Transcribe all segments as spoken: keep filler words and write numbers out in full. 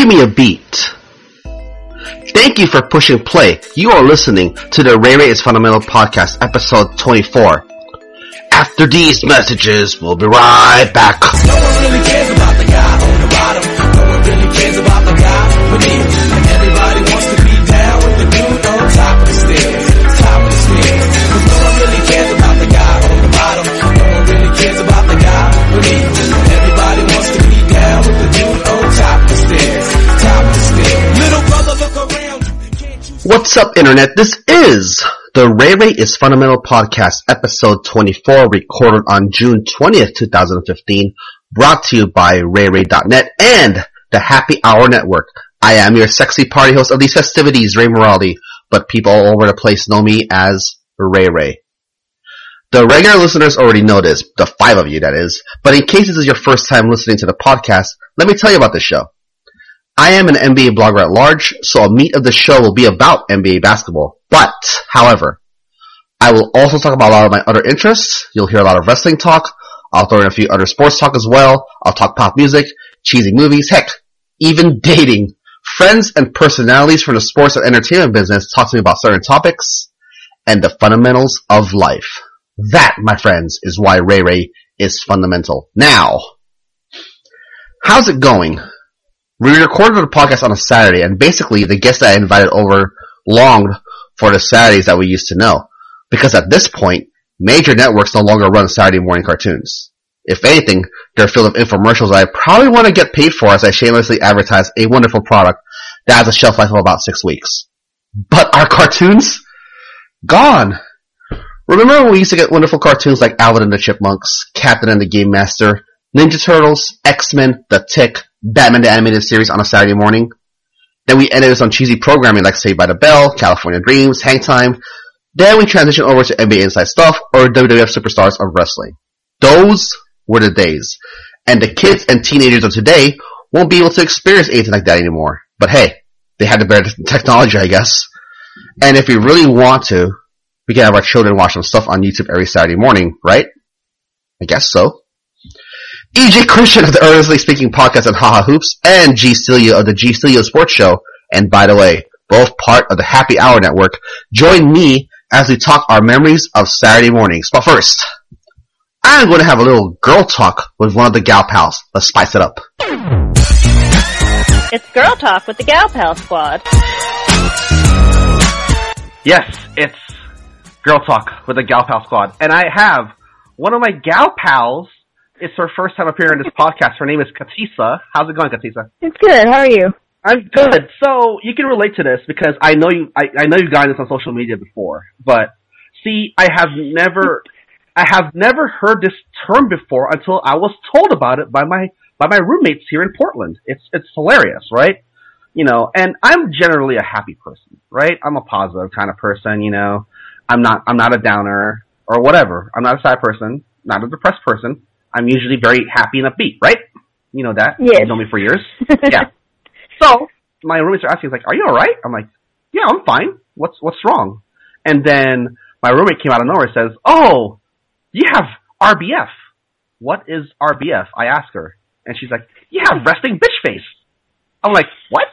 Give me a beat. Thank you for pushing play. You are listening to the Ray Ray is Fundamental Podcast, episode twenty-four. After these messages, we'll be right back. No one really cares about the guy on the bottom. No one really cares about the guy beneath. And everybody wants to be down with the dude on top of the stairs. Top of the stairs. Cause no one really cares about the guy on the bottom. No one really cares about the guy beneath. And everybody wants to be down with the dude on top of the stairs. Top of the stairs. Little brother, look around you. What's up, Internet? This is the Ray Ray is Fundamental Podcast, episode twenty-four, recorded on June twentieth, twenty fifteen, brought to you by Ray Ray dot net and the Happy Hour Network. I am your sexy party host of these festivities, Ray Moraldi, but people all over the place know me as Ray Ray. The regular listeners already know this, the five of you that is, but in case this is your first time listening to the podcast, let me tell you about this show. I am an N B A blogger at large, so a meat of the show will be about N B A basketball. But, however, I will also talk about a lot of my other interests. You'll hear a lot of wrestling talk. I'll throw in a few other sports talk as well. I'll talk pop music, cheesy movies, heck, even dating. Friends and personalities from the sports and entertainment business talk to me about certain topics and the fundamentals of life. That, my friends, is why Ray Ray is fundamental. Now, how's it going? We recorded the podcast on a Saturday, and basically the guests that I invited over longed for the Saturdays that we used to know. Because at this point, major networks no longer run Saturday morning cartoons. If anything, they're filled with infomercials that I probably want to get paid for as I shamelessly advertise a wonderful product that has a shelf life of about six weeks. But our cartoons? Gone! Remember when we used to get wonderful cartoons like Alvin and the Chipmunks, Captain and the Game Master, Ninja Turtles, X-Men, The Tick, Batman the Animated Series on a Saturday morning? Then we ended with some cheesy programming like Saved by the Bell, California Dreams, Hang Time. Then we transitioned over to N B A Inside Stuff or W W F Superstars of Wrestling. Those were the days. And the kids and teenagers of today won't be able to experience anything like that anymore. But hey, they had the better technology, I guess. And if we really want to, we can have our children watch some stuff on YouTube every Saturday morning, right? I guess so. E J Christian of the Earnestly Speaking Podcast and Haha Hoops, and G Celia of the G Celia Sports Show, and by the way, both part of the Happy Hour Network, join me as we talk our memories of Saturday mornings. But first, I'm going to have a little girl talk with one of the gal pals. Let's spice it up. It's Girl Talk with the Gal Pal Squad. Yes, it's Girl Talk with the Gal Pal Squad. And I have one of my gal pals. It's her first time appearing on this podcast. Her name is Katisa. How's it going, Katisa? It's good. How are you? I'm good. So you can relate to this because I know you. I, I know you've gotten this on social media before. But see, I have never, I have never heard this term before until I was told about it by my by my roommates here in Portland. It's it's hilarious, right? You know, and I'm generally a happy person, right? I'm a positive kind of person. You know, I'm not I'm not a downer or whatever. I'm not a sad person, not a depressed person. I'm usually very happy and upbeat, right? You know that. Yes. You've known me for years. Yeah. So, my roommates are asking, like, are you alright? I'm like, yeah, I'm fine. What's what's wrong? And then my roommate came out of nowhere and says, oh, you have R B F. What is R B F? I asked her. And she's like, you have resting bitch face. I'm like, what?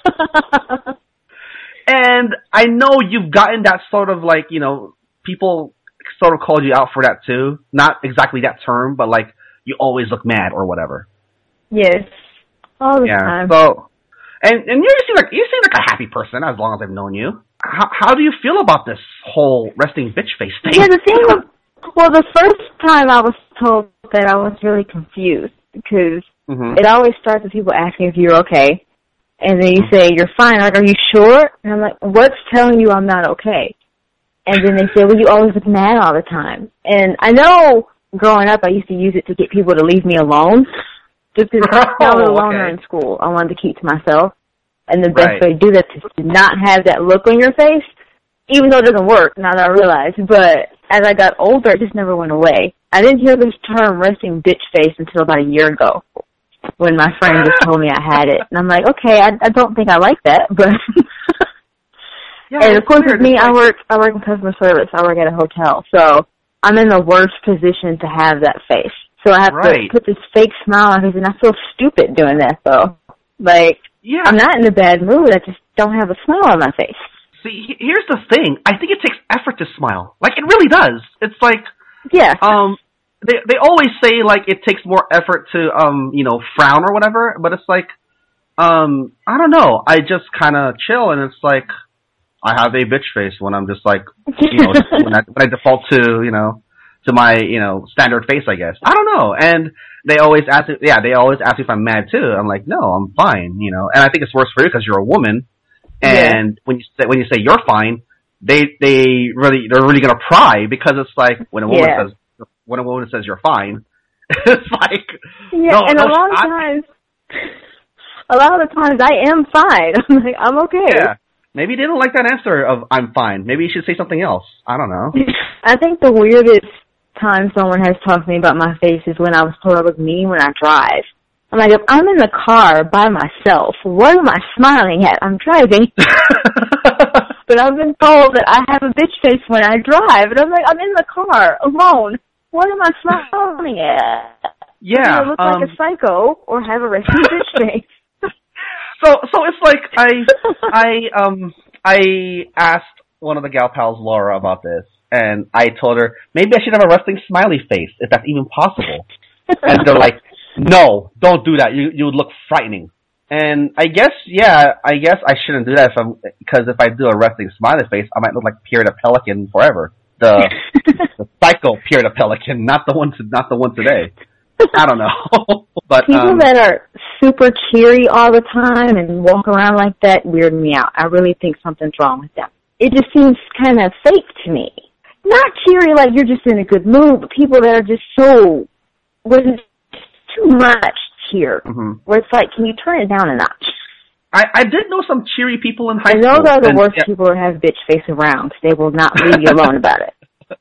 And I know you've gotten that sort of, like, you know, people sort of called you out for that too. Not exactly that term, but like, you always look mad or whatever. Yes. All the yeah, time. So, and, and you seem like, you seem like a happy person as long as I've known you. How, how do you feel about this whole resting bitch face thing? Yeah, the thing was, well, the first time I was told that I was really confused because mm-hmm. it always starts with people asking if you're okay. And then you say, you're fine. Like, are you sure? And I'm like, what's telling you I'm not okay? And then they say, well, you always look mad all the time. And I know growing up I used to use it to get people to leave me alone. Just because I was alone okay. in school. I wanted to keep to myself. And the best right. way to do that is to not have that look on your face, even though it doesn't work, now that I realize. But as I got older, it just never went away. I didn't hear this term resting bitch face until about a year ago when my friend just told me I had it. And I'm like, okay, I, I don't think I like that, but... yeah, and of course with me, I work, I work in customer service. I work at a hotel. So I'm in the worst position to have that face. So I have right. to put this fake smile on my face, and I feel stupid doing that, though. Like, Yeah. I'm not in a bad mood. I just don't have a smile on my face. See, here's the thing. I think it takes effort to smile. Like, it really does. It's like, yeah. Um, they they always say, like, it takes more effort to, um, you know, frown or whatever, but it's like, um, I don't know. I just kind of chill, and it's like, I have a bitch face when I'm just like, you know, when I, when I default to, you know, to my, you know, standard face, I guess. I don't know. And they always ask me, yeah, they always ask me if I'm mad too. I'm like, no, I'm fine, you know. And I think it's worse for you because you're a woman. And yeah. when you say, when you say you're fine, they, they really, they're really gonna pry because it's like, when a woman yeah. says, when a woman says you're fine, it's like, yeah, no, and no, a lot of I, times, a lot of the times I am fine. I'm like, I'm okay. Yeah. Maybe they don't like that answer of I'm fine. Maybe you should say something else. I don't know. I think the weirdest time someone has talked to me about my face is when I was told I was mean when I drive. I'm like, if I'm in the car by myself, what am I smiling at? I'm driving. But I've been told that I have a bitch face when I drive. And I'm like, I'm in the car, alone. What am I smiling at? Yeah. Do I look um, like a psycho or have a resting bitch face? So, so it's like I, I, um, I asked one of the gal pals, Laura, about this, and I told her maybe I should have a resting smiley face if that's even possible. And they're like, "No, don't do that. You you would look frightening." And I guess, yeah, I guess I shouldn't do that if I'm because if I do a resting smiley face, I might look like Pierre the Pelican forever, the, the psycho Pierre the Pelican, not the one to, not the one today. I don't know. But people um, that are super cheery all the time and walk around like that weird me out. I really think something's wrong with them. It just seems kind of fake to me. Not cheery like you're just in a good mood, but people that are just so, with too much cheer. Mm-hmm. Where it's like, can you turn it down a notch? I, I did know some cheery people in high and school. And those are the and, worst yeah. people who have bitch face around. They will not leave you alone about it.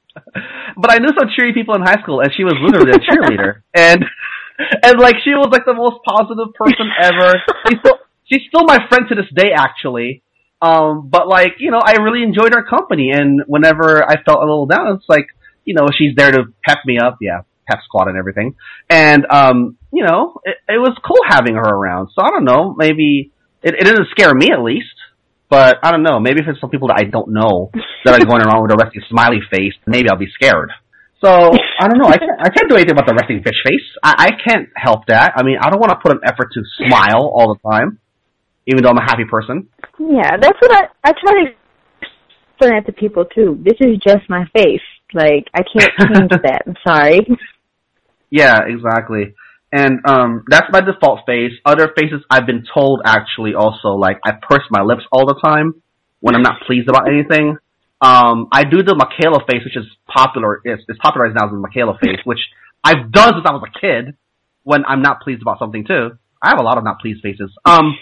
But I knew some cheery people in high school, and she was literally a cheerleader. And, and like, she was, like, the most positive person ever. She's still, she's still my friend to this day, actually. Um, but, like, you know, I really enjoyed her company. And whenever I felt a little down, it's like, you know, she's there to pep me up. Yeah, pep squad and everything. And, um, you know, it, it was cool having her around. So, I don't know, maybe, it, it didn't scare me, at least. But, I don't know, maybe if it's some people that I don't know that are going around with a resting smiley face, maybe I'll be scared. So, I don't know, I can't, I can't do anything about the resting bitch face. I, I can't help that. I mean, I don't want to put an effort to smile all the time, even though I'm a happy person. Yeah, that's what I, I try to explain that to people, too. This is just my face. Like, I can't change that. I'm sorry. Yeah, exactly. And um that's my default face. Other faces I've been told actually also, like, I purse my lips all the time when I'm not pleased about anything. Um I do the Michaela face, which is popular. It's, it's popularized now as the Michaela face, which I've done since I was a kid when I'm not pleased about something too. I have a lot of not pleased faces. Um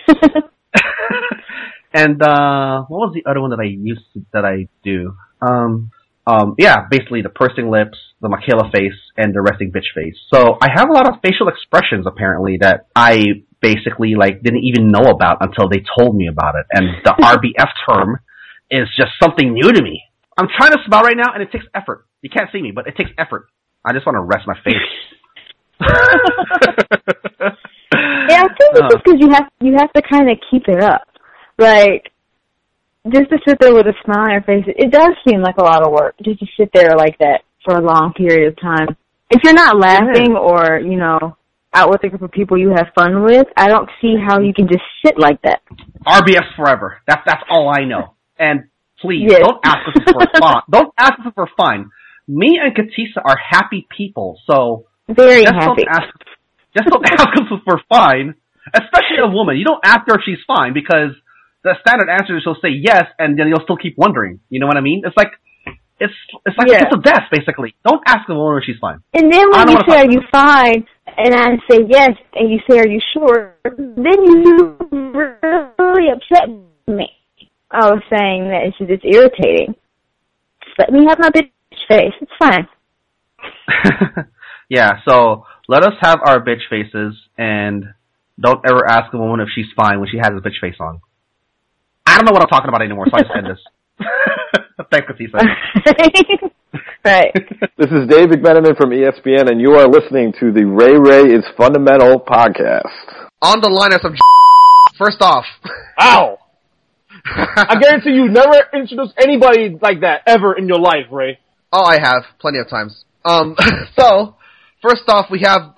And uh what was the other one that I used to, that I do? Um Um, yeah, basically the pursing lips, the Michaela face, and the resting bitch face. So I have a lot of facial expressions, apparently, that I basically, like, didn't even know about until they told me about it. And the R B F term is just something new to me. I'm trying to smile right now, and it takes effort. You can't see me, but it takes effort. I just want to rest my face. Yeah, I think it's just because you have, you have to kind of keep it up. Like, just to sit there with a smile on your face, it does seem like a lot of work just to sit there like that for a long period of time. If you're not laughing or, you know, out with a group of people you have fun with, I don't see how you can just sit like that. R B S forever. That's that's all I know. And please, yes. don't ask us if we're fun. Don't ask us if we're fine. Me and Katisa are happy people, so very just happy. Don't ask, just don't ask us if we're fine. Especially a woman. You don't ask her if she's fine because the standard answer is she'll say yes, and then you'll still keep wondering. You know what I mean? It's like it's it's like yeah. it's a death, basically. Don't ask a woman if she's fine. And then when you say, "Are you fine?" and I say yes, and you say, "Are you sure?" then you really upset me. I was saying that it's just irritating. Just let me have my bitch face. It's fine. Yeah. So let us have our bitch faces, and don't ever ask a woman if she's fine when she has a bitch face on. I don't know what I'm talking about anymore, so I just end this. Thanks, Katisa. Right. This is Dave McMenamin from E S P N, and you are listeing to the Ray Ray is Fundamental podcast. On the line are some first off. Ow! I guarantee you never introduced anybody like that ever in your life, Ray. Oh, I have. Plenty of times. Um, so, first off, we have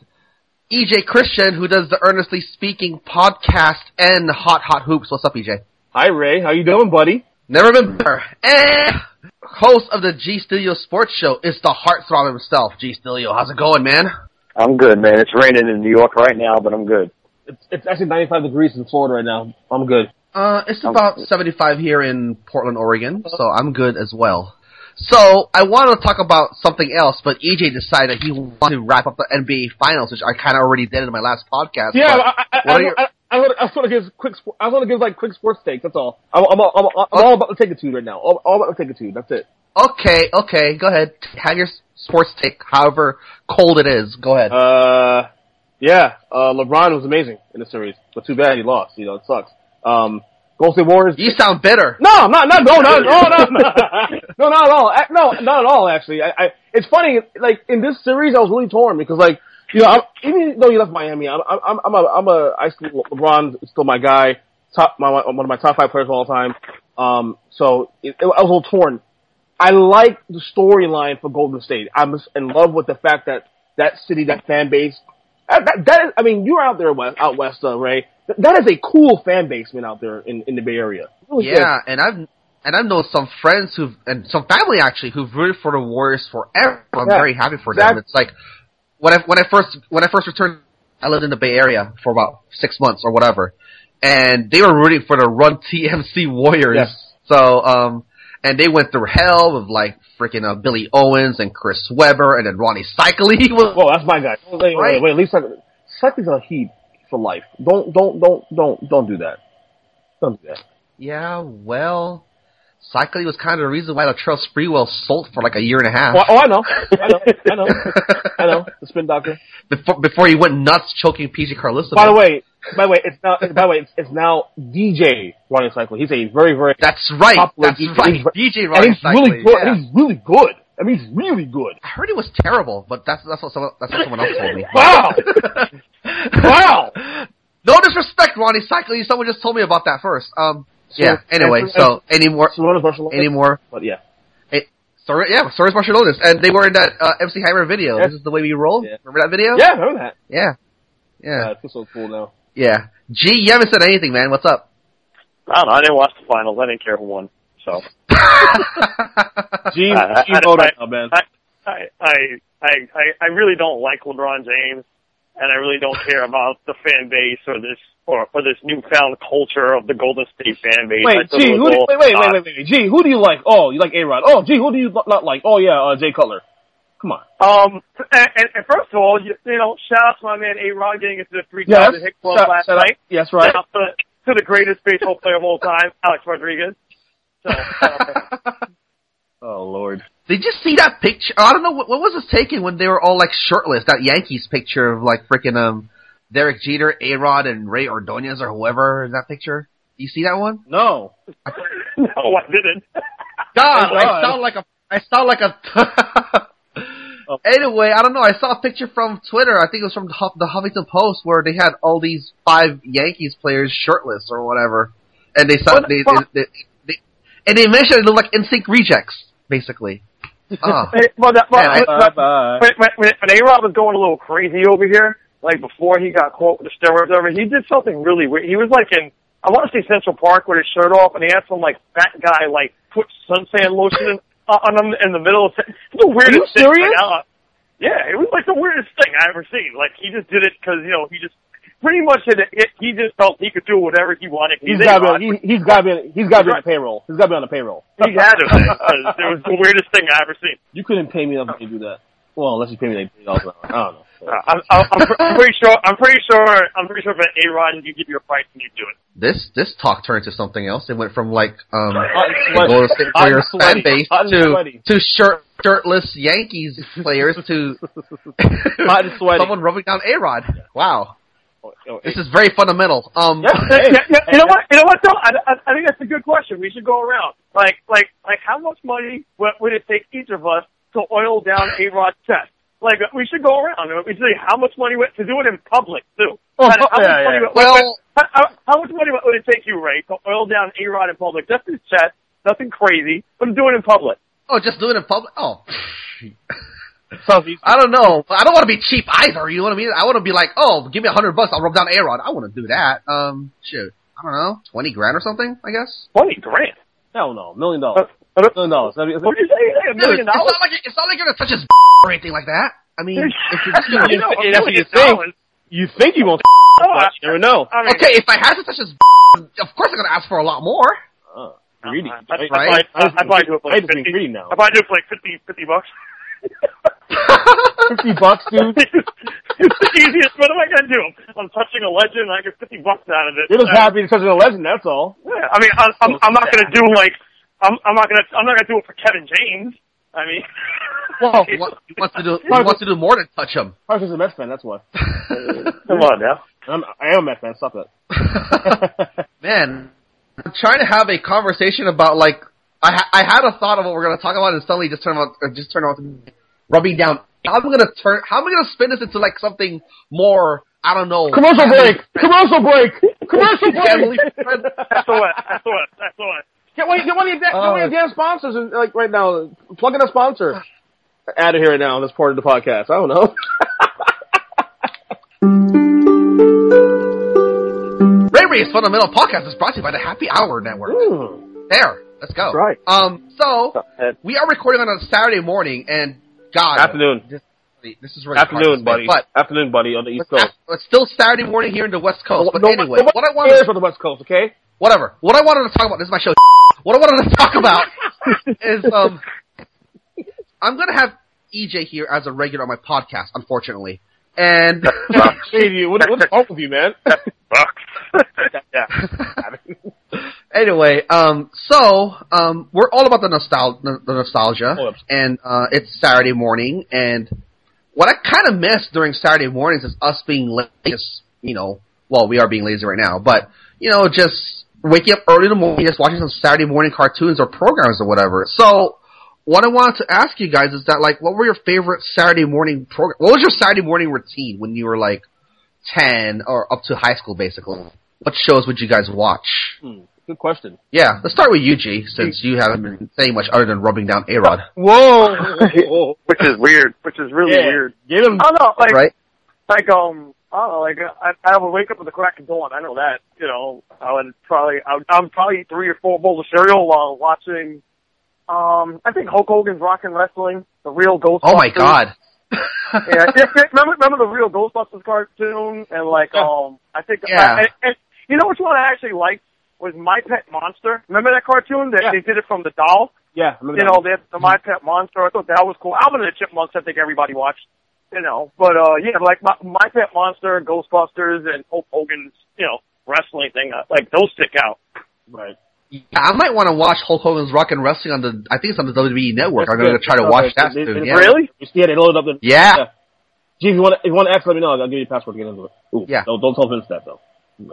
E J Christian, who does the Earnestly Speaking podcast and Hot Hot Hoops. What's up, E J? Hi, Ray. How you doing, buddy? Never been better. And host of the G Studio Sports Show is the heartthrob himself. G Studio, how's it going, man? I'm good, man. It's raining in New York right now, but I'm good. It's, it's actually ninety-five degrees in Florida right now. I'm good. Uh, it's about seventy-five here in Portland, Oregon, so I'm good as well. So, I wanted to talk about something else, but E J decided he wanted to wrap up the N B A Finals, which I kind of already did in my last podcast. Yeah, I, I, I, your... I, I, I, I want to give quick. I want to give like quick sports take. That's all. I'm, I'm, I'm, I'm all about the take-a-tude right now. All, all about the take-a-tude. That's it. Okay, okay, go ahead. Have your sports take, however cold it is. Go ahead. Uh, yeah. Uh, LeBron was amazing in the series, but too bad he lost. You know, it sucks. Um. Golden State Warriors. You sound bitter. No, not, not, no, no, no, no, no, no, not at all. No, not at all. Actually, I, I, it's funny. Like in this series, I was really torn because, like, you know, I'm, even though he left Miami, I'm, I'm, I'm a, I'm a, I still LeBron is still my guy, top, my, one of my top five players of all time. Um, so it, it, I was a little torn. I like the storyline for Golden State. I'm in love with the fact that that city, that fan base, that, that, that is, I mean, you're out there west, out west, uh, Ray. That is a cool fan base, man, out there in, in the Bay Area. Really yeah, good. and I've and I've known some friends who've and some family actually who've rooted for the Warriors forever. I'm yeah, very happy for exactly. them. It's like when I when I first when I first returned, I lived in the Bay Area for about six months or whatever, and they were rooting for the Run T M C Warriors. Yes. So um, and they went through hell with like freaking uh, Billy Owens and Chris Webber and then Ronnie Cycli. Whoa, that's my guy. Wait, wait, right? wait, wait, at least Cycli's a heat. For life. Don't, don't, don't, don't, don't do that. Don't do that. Yeah, well, Cycli was kind of the reason why Latrell Sprewell sold for like a year and a half. Oh, oh I know. I know. I know. I know. The spin doctor. Before, before he went nuts choking P J Carlissa. By the way, by the way, it's now, by the way, it's, it's now D J Ronnie Cycli. He's a very, very That's right. That's D J. right. D J Ronnie and he's Cycli. really good. Yeah. And he's really good. I mean, he's really good. I heard he was terrible, but that's that's what someone, that's what someone else told me. Wow. Wow. No disrespect, Ronnie Cycli. Someone just told me about that first. Um, So, yeah. Anyway, and, so any more? Barcelona. Any more? But yeah. It, sorry, yeah. Sorry, Barcelona, and they were in that uh, M C Hammer video. Yes. This is the way we roll. Yeah. Remember that video? Yeah, I remember that. Yeah. Yeah. Uh, it feels so cool now. Yeah. G, you haven't said anything, man. What's up? I don't know. I didn't watch the finals. I didn't care who won. So. G, I, G I, voted, I, oh, man. I, I, I, I, I really don't like LeBron James, and I really don't care about the fan base or this or, or this newfound culture of the Golden State fan base. Wait, G, who do, wait, wait, wait, wait, wait, G, who do you like? Oh, you like A-Rod. Oh, G, who do you not like? Oh, yeah, uh, Jay Cutler. Come on. Um, and, and, and first of all, you, you know, shout out to my man A-Rod getting into the three Yes, thousand hit club shout, last shout night. Out, yes, right. Shout out to, to the greatest baseball player of all time, Alex Rodriguez. So, uh, oh, Lord. Did you see that picture? I don't know, what, what was this taken when they were all, like, shirtless? That Yankees picture of, like, freaking, um, Derek Jeter, A-Rod, and Ray Ordonez or whoever in that picture? You see that one? No. no, I didn't. God, Oh, I God. sound like a, I sound like a, Oh. Anyway, I don't know, I saw a picture from Twitter, I think it was from the Huff- the Huffington Post, where they had all these five Yankees players shirtless or whatever. And they saw, What they, the fuck? they, they, they, and they mentioned it looked like N Sync rejects, basically. Oh. Hey, well, that, well, Man, I- but- but- Bye-bye. when, when, when when A-Rod was going a little crazy over here, like before he got caught with the steroids over, he did something really weird. He was like in, I want to say Central Park with his shirt off, and he had some like fat guy like put suntan lotion in, uh, on him in the middle of it's the weirdest thing. serious? Like, uh, yeah, it was like the weirdest thing I ever seen. Like he just did it because you know he just pretty much did it. it he just felt he could do whatever he wanted. He's He's got to A-Rod. be. He, he's got to be. He's got to be on the payroll. He's got to be on the payroll. He had to be, 'cause it was the weirdest thing I ever seen. You couldn't pay me enough to do that. Well, unless you pay me like eight dollars an hour. I don't know. Uh, I'm, I'm, I'm, pr- I'm pretty sure. I'm pretty sure. I'm pretty sure if an A-Rod you give you a price and you do it. This this talk turned into something else. It went from like um Hot and the sweaty. Golden State Hot and Warriors fan sweaty. base Hot and to sweaty. to shirt shirtless Yankees players to Hot and sweaty. someone rubbing down A-Rod. Wow, Oh, oh, this is very fundamental. Um, Yeah. Hey, Yeah, yeah, you know what? You know what? Though I, I, I think that's a good question. We should go around. Like, like, like, how much money would, would it take each of us to oil down A-Rod's chest? Like, we should go around and we say how much money went to do it in public too. Oh, how, how, yeah, much money, yeah. would- Well- how, how, how much money would it take you, Ray, to oil down A-Rod in public? Just his chest, nothing crazy, but do it in public. Oh, just do it in public? Oh. Sounds easy. I don't know. I don't want to be cheap either, you know what I mean? I want to be like, oh, give me a hundred bucks, I'll rub down A-Rod. I want to do that. Um, shoot. I don't know. Twenty grand or something, I guess? Twenty grand. Hell no. Million dollars. Uh, Million dollars. That'd be- what did you say? A Dude, million it's dollars? not like, it's not like you're going to touch his or anything like that. I mean, if you're just gonna, You know, a That's what million you think. dollars. You think you won't, Oh, I- but you never know. I mean, okay, if I had to touch his of course I'm going to ask for a lot more. Oh, greedy. I, I, Right? I, I, I probably do it for I like just being fifty. greedy now. I probably do it for like fifty, fifty bucks. Fifty bucks, dude. It's the easiest. What am I gonna do? I'm touching a legend. and I get fifty bucks out of it. You're just Uh, happy because of the legend. That's all. Yeah, I mean, I, I'm, I'm not gonna do like, I'm, I'm not gonna, I'm not gonna do it for Kevin James. I mean, Well, He wants, he wants to do, he wants to do more than touch him. Parker's a Mets fan. That's why. come on now. I'm, I am a Mets fan. Stop that. Man, I'm trying to have a conversation about like I ha- I had a thought of what we're going to talk about and suddenly just turned out uh, just turned out to be rubbing down. How am I going to turn? How am I going to spin this into like something more? I don't know. Commercial family break. friendly- Commercial break. Commercial family break. friendly. That's the one. That's the one. That's the one. Get one, get one of your, get one of your Uh, damn sponsors, and, like right now. Plug in a sponsor. Out of here now. That's part of the podcast. I don't know. Ray Ray's Fundamental Podcast is brought to you by the Happy Hour Network. Hmm. There, let's go. That's right. Um, so Ed. we are recording on a Saturday morning, and God, Afternoon. This, this is really hard to Afternoon, say, buddy. But Afternoon, buddy, on the East it's, Coast. it's still Saturday morning here in the West Coast. But No- anyway, no- what I no wanted cares for the West Coast, okay? whatever. What I wanted to talk about, this is my show. What I wanted to talk about is, um, I'm going to have E J here as a regular on my podcast, unfortunately. And, Hey, you, what, what's wrong with you, man? Yeah. anyway, um, so, um, we're all about the nostal- the nostalgia, Oh, absolutely. and, uh, it's Saturday morning, and what I kind of miss during Saturday mornings is us being lazy, just, you know, well, we are being lazy right now, but, you know, just waking up early in the morning, just watching some Saturday morning cartoons or programs or whatever. So, what I wanted to ask you guys is that, like, what were your favorite Saturday morning program? What was your Saturday morning routine when you were, like, ten or up to high school, basically? What shows would you guys watch? Hmm, good question. Yeah, let's start with you, G, since you haven't been saying much other than rubbing down A-Rod. Whoa! Which is weird. Which is really Yeah. weird. Give him. I don't know. Like, Right? like um, I don't know. Like, I, I would wake up with the crack of dawn. I know that. You know, I would probably, I would, I would probably eat three or four bowls of cereal while watching. Um, I think Hulk Hogan's Rockin' Wrestling, the real Ghostbusters. Oh my god. yeah, yeah, yeah, remember, remember the real Ghostbusters cartoon? And like, Yeah. um, I think, Yeah. uh, and, and you know which one I actually liked was My Pet Monster. Remember that cartoon that Yeah. they did it from the doll? Yeah, remember You that know, one. they had the My Pet Monster. I thought that was cool. Alvin and the Chipmunks, I think everybody watched. You know, but uh, yeah, like My, My Pet Monster, Ghostbusters, and Hulk Hogan's, you know, wrestling thing. uh, Like those stick out. Right. Yeah, I might want to watch Hulk Hogan's Rockin' Wrestling on the, I think it's on the W W E Network. I'm going to try to watch that It- it- soon. it- Yeah. Really? Yeah, they loaded up the. Yeah. Yeah. Gee, if you want, if you want to ask, let me know. I'll give you a password to get into it. Ooh, Yeah. No, don't tell Vince that though.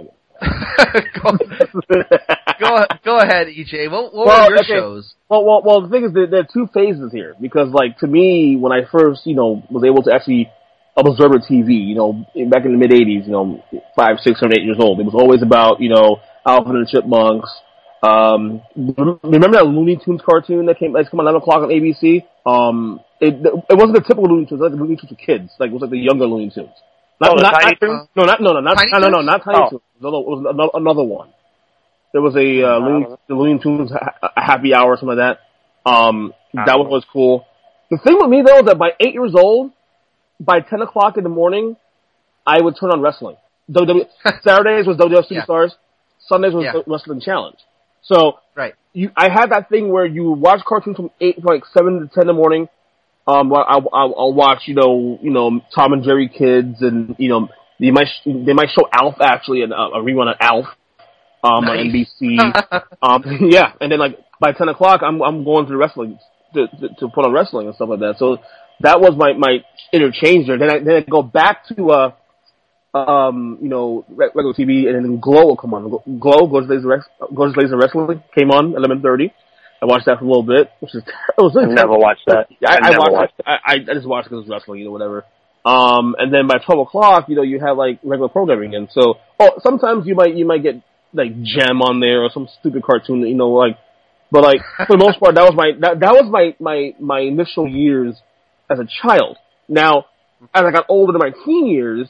go, go, go ahead, E J. What, what Well, were your okay. shows? Well, well, well. The thing is, that there are two phases here because, like, to me, when I first, you know, was able to actually observe a T V, you know, back in the mid eighties, you know, five, six, seven, eight years old, it was always about, you know, Alvin and the Chipmunks. Um, remember that Looney Tunes cartoon that came, that's come on eleven o'clock on A B C? Um, it it wasn't the typical Looney Tunes, it was like the Looney Tunes for kids, like it was like the younger Looney Tunes. Not, Oh, the not, Tiny not, Toons? No, not no, no, not Tiny no, no, no, Toons? not Tiny Oh. Toons. It was another, another one. There was a uh, Looney, the Looney Tunes ha- a Happy Hour or something like that. Um, that one was cool. The thing with me though is that by eight years old, by ten o'clock in the morning, I would turn on wrestling. W W Saturdays was W W F Yeah. Superstars. Sundays was Yeah. Wrestling Challenge. So Right. you, I had that thing where you watch cartoons from eight, from like seven to ten in the morning. Um, I'll, I'll, I'll watch, you know, you know, Tom and Jerry Kids, and you know, they might they might show Alf actually, and a rerun of Alf, um, Nice. on N B C. um, yeah, and then like by ten o'clock, I'm I'm going to the wrestling to, to to put on wrestling and stuff like that. So that was my my interchange there. Then I then I go back to uh. Um, you know, regular T V, and then Glow will come on. Glow, Goes Laser, Rex, Goes Laser Wrestling, came on eleven thirty. I watched that for a little bit, which is ter- it was I never watched that. Yeah, I, I I never watched. watched it. I, I I just watched it because it was wrestling, you know, whatever. Um, and then by twelve o'clock, you know, you have like regular programming, and so oh, sometimes you might you might get like Gem on there or some stupid cartoon, you know, like. But like for the most part, that was my that, that was my, my my initial years as a child. Now, as I got older in my teen years,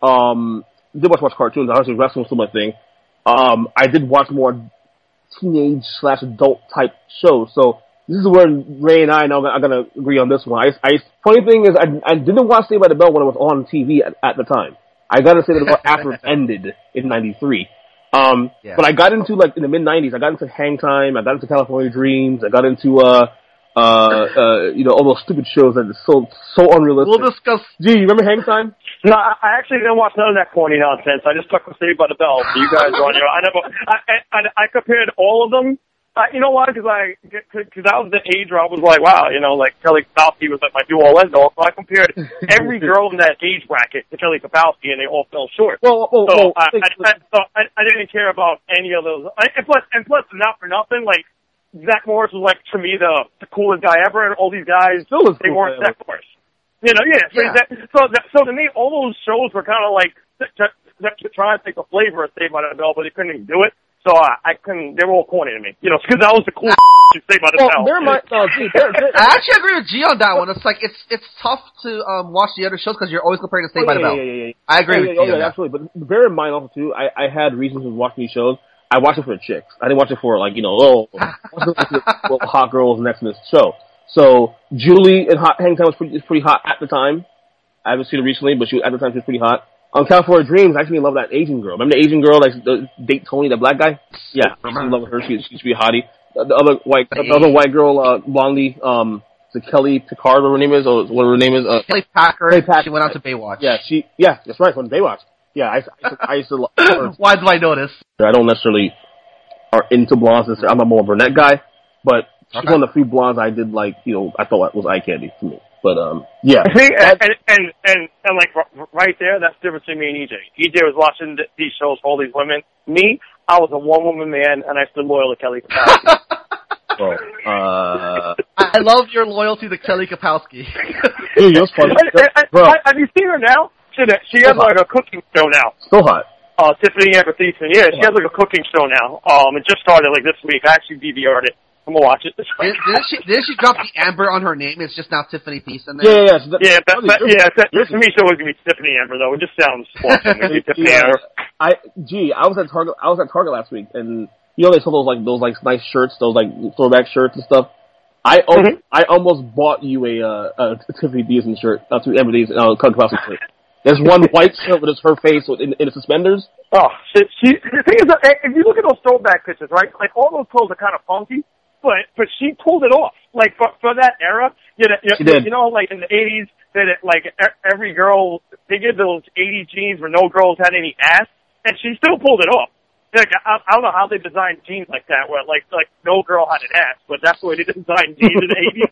um, did watch watch cartoons. Obviously, wrestling was still my thing. Um, I did watch more teenage slash adult type shows. So this is where Ray and I now are gonna agree on this one. I, I funny thing is, I I didn't watch Saved by the Bell when it was on T V at, at the time. I got to Saved by the Bell after it ended in ninety-three. Um, yeah. But I got into, like, in the mid nineties, I got into Hang Time, I got into California Dreams, I got into, uh, uh, uh, you know, all those stupid shows that are so, so unrealistic. We'll discuss. Gee, you remember Hang Time? No, I actually didn't watch none of that corny nonsense. I just stuck with Saved by the Bell. So you guys are on your, I never, I, I, I compared all of them. Uh, you know why? Because I, because that was the age where I was like, wow, you know, like Kelly Kapowski was like my do-all end-all. So I compared every girl in that age bracket to Kelly Kapowski, and they all fell short. Well, well, so, well, I, I, I, so I, I didn't care about any of those. I, and plus, and plus, not for nothing, like Zach Morris was like to me the, the coolest guy ever, and all these guys Still is they cool weren't Zach Morris. You know, yeah. So, yeah. That, so, that, so to me, all those shows were kind of like to, to, to try and take the flavor of Saved by the Bell, but they couldn't even do it. So I, I couldn't, they were all corny to me. You know, because that was the cool to say about the well, Bell. My, no, gee, they're, they're, I actually agree with G on that one. It's like, it's it's tough to um watch the other shows because you're always comparing to Saved oh, by the yeah, Bell. Yeah, yeah, yeah. I agree oh, with yeah, you oh, on yeah, that. absolutely. But bear in mind also, too, I, I had reasons for watching these shows. I watched it for the chicks. I didn't watch it for, like, you know, oh, well, hot girls next to this show. So, Julie in Hot Hang Time was pretty, was pretty hot at the time. I haven't seen her recently, but she at the time she was pretty hot. On California Dreams, I actually love that Asian girl. Remember the Asian girl, like the date Tony, the black guy? Yeah, I actually love her. She, she used to be a hottie. The, the other white, the other white girl, uh, blondie, um, is it Kelly Picard, whatever her name is, or whatever her name is? Uh, Kelly Packer. Kelly Packer. She went out to Baywatch. Yeah, she, yeah, that's right, from Baywatch. Yeah, I, I, I used to love her. Why did I notice? I don't necessarily are into blondes. I'm a more brunette guy, but she's Okay. one of the few blondes I did like, you know, I thought was eye candy to me. But, um, yeah. See, and, and, and, and, and like, r- right there, that's the difference between me and E J. E J was watching th- these shows for all these women. Me, I was a one-woman man, and I stood loyal to Kelly Kapowski. So, uh, I love your loyalty to Kelly Kapowski. dude, it was fun. and, and, and, Bro, have you seen her now? She, she has like a cooking show now. still hot. Uh, Tiffany Amber Thiessen. Yeah, she has like a cooking show now. Um, it just started like this week. I actually D V R'd it. I'm gonna watch it. Did, didn't she didn't she drop the Amber on her name? It's just now Tiffany Thiessen there. Yeah, yeah, yeah. So that, Yeah, but, but, you're- yeah. That, you're- to me, she's always gonna be Tiffany Amber though. It just sounds awesome. When you Tiffany Yeah. Amber. I, gee, I was at Target, I was at Target last week, and you know they sell those like, those like nice shirts, those like throwback shirts and stuff. I, al- Mhm. I almost bought you a, uh, a Tiffany Thiessen shirt, uh, to Amber Thiessen, uh, Kelly Kapowski shirt. There's one white shirt with just her face in, in the suspenders. Oh, she, she, the thing is, that if you look at those throwback pictures, right, like all those clothes are kind of funky, but but she pulled it off. Like for for that era, you know, you, She did. you know, like in the eighties, that it, like e- every girl figured those eighties jeans where no girls had any ass, and she still pulled it off. Like I, I don't know how they designed jeans like that, where like like no girl had an ass, but that's the way they designed jeans in the eighties.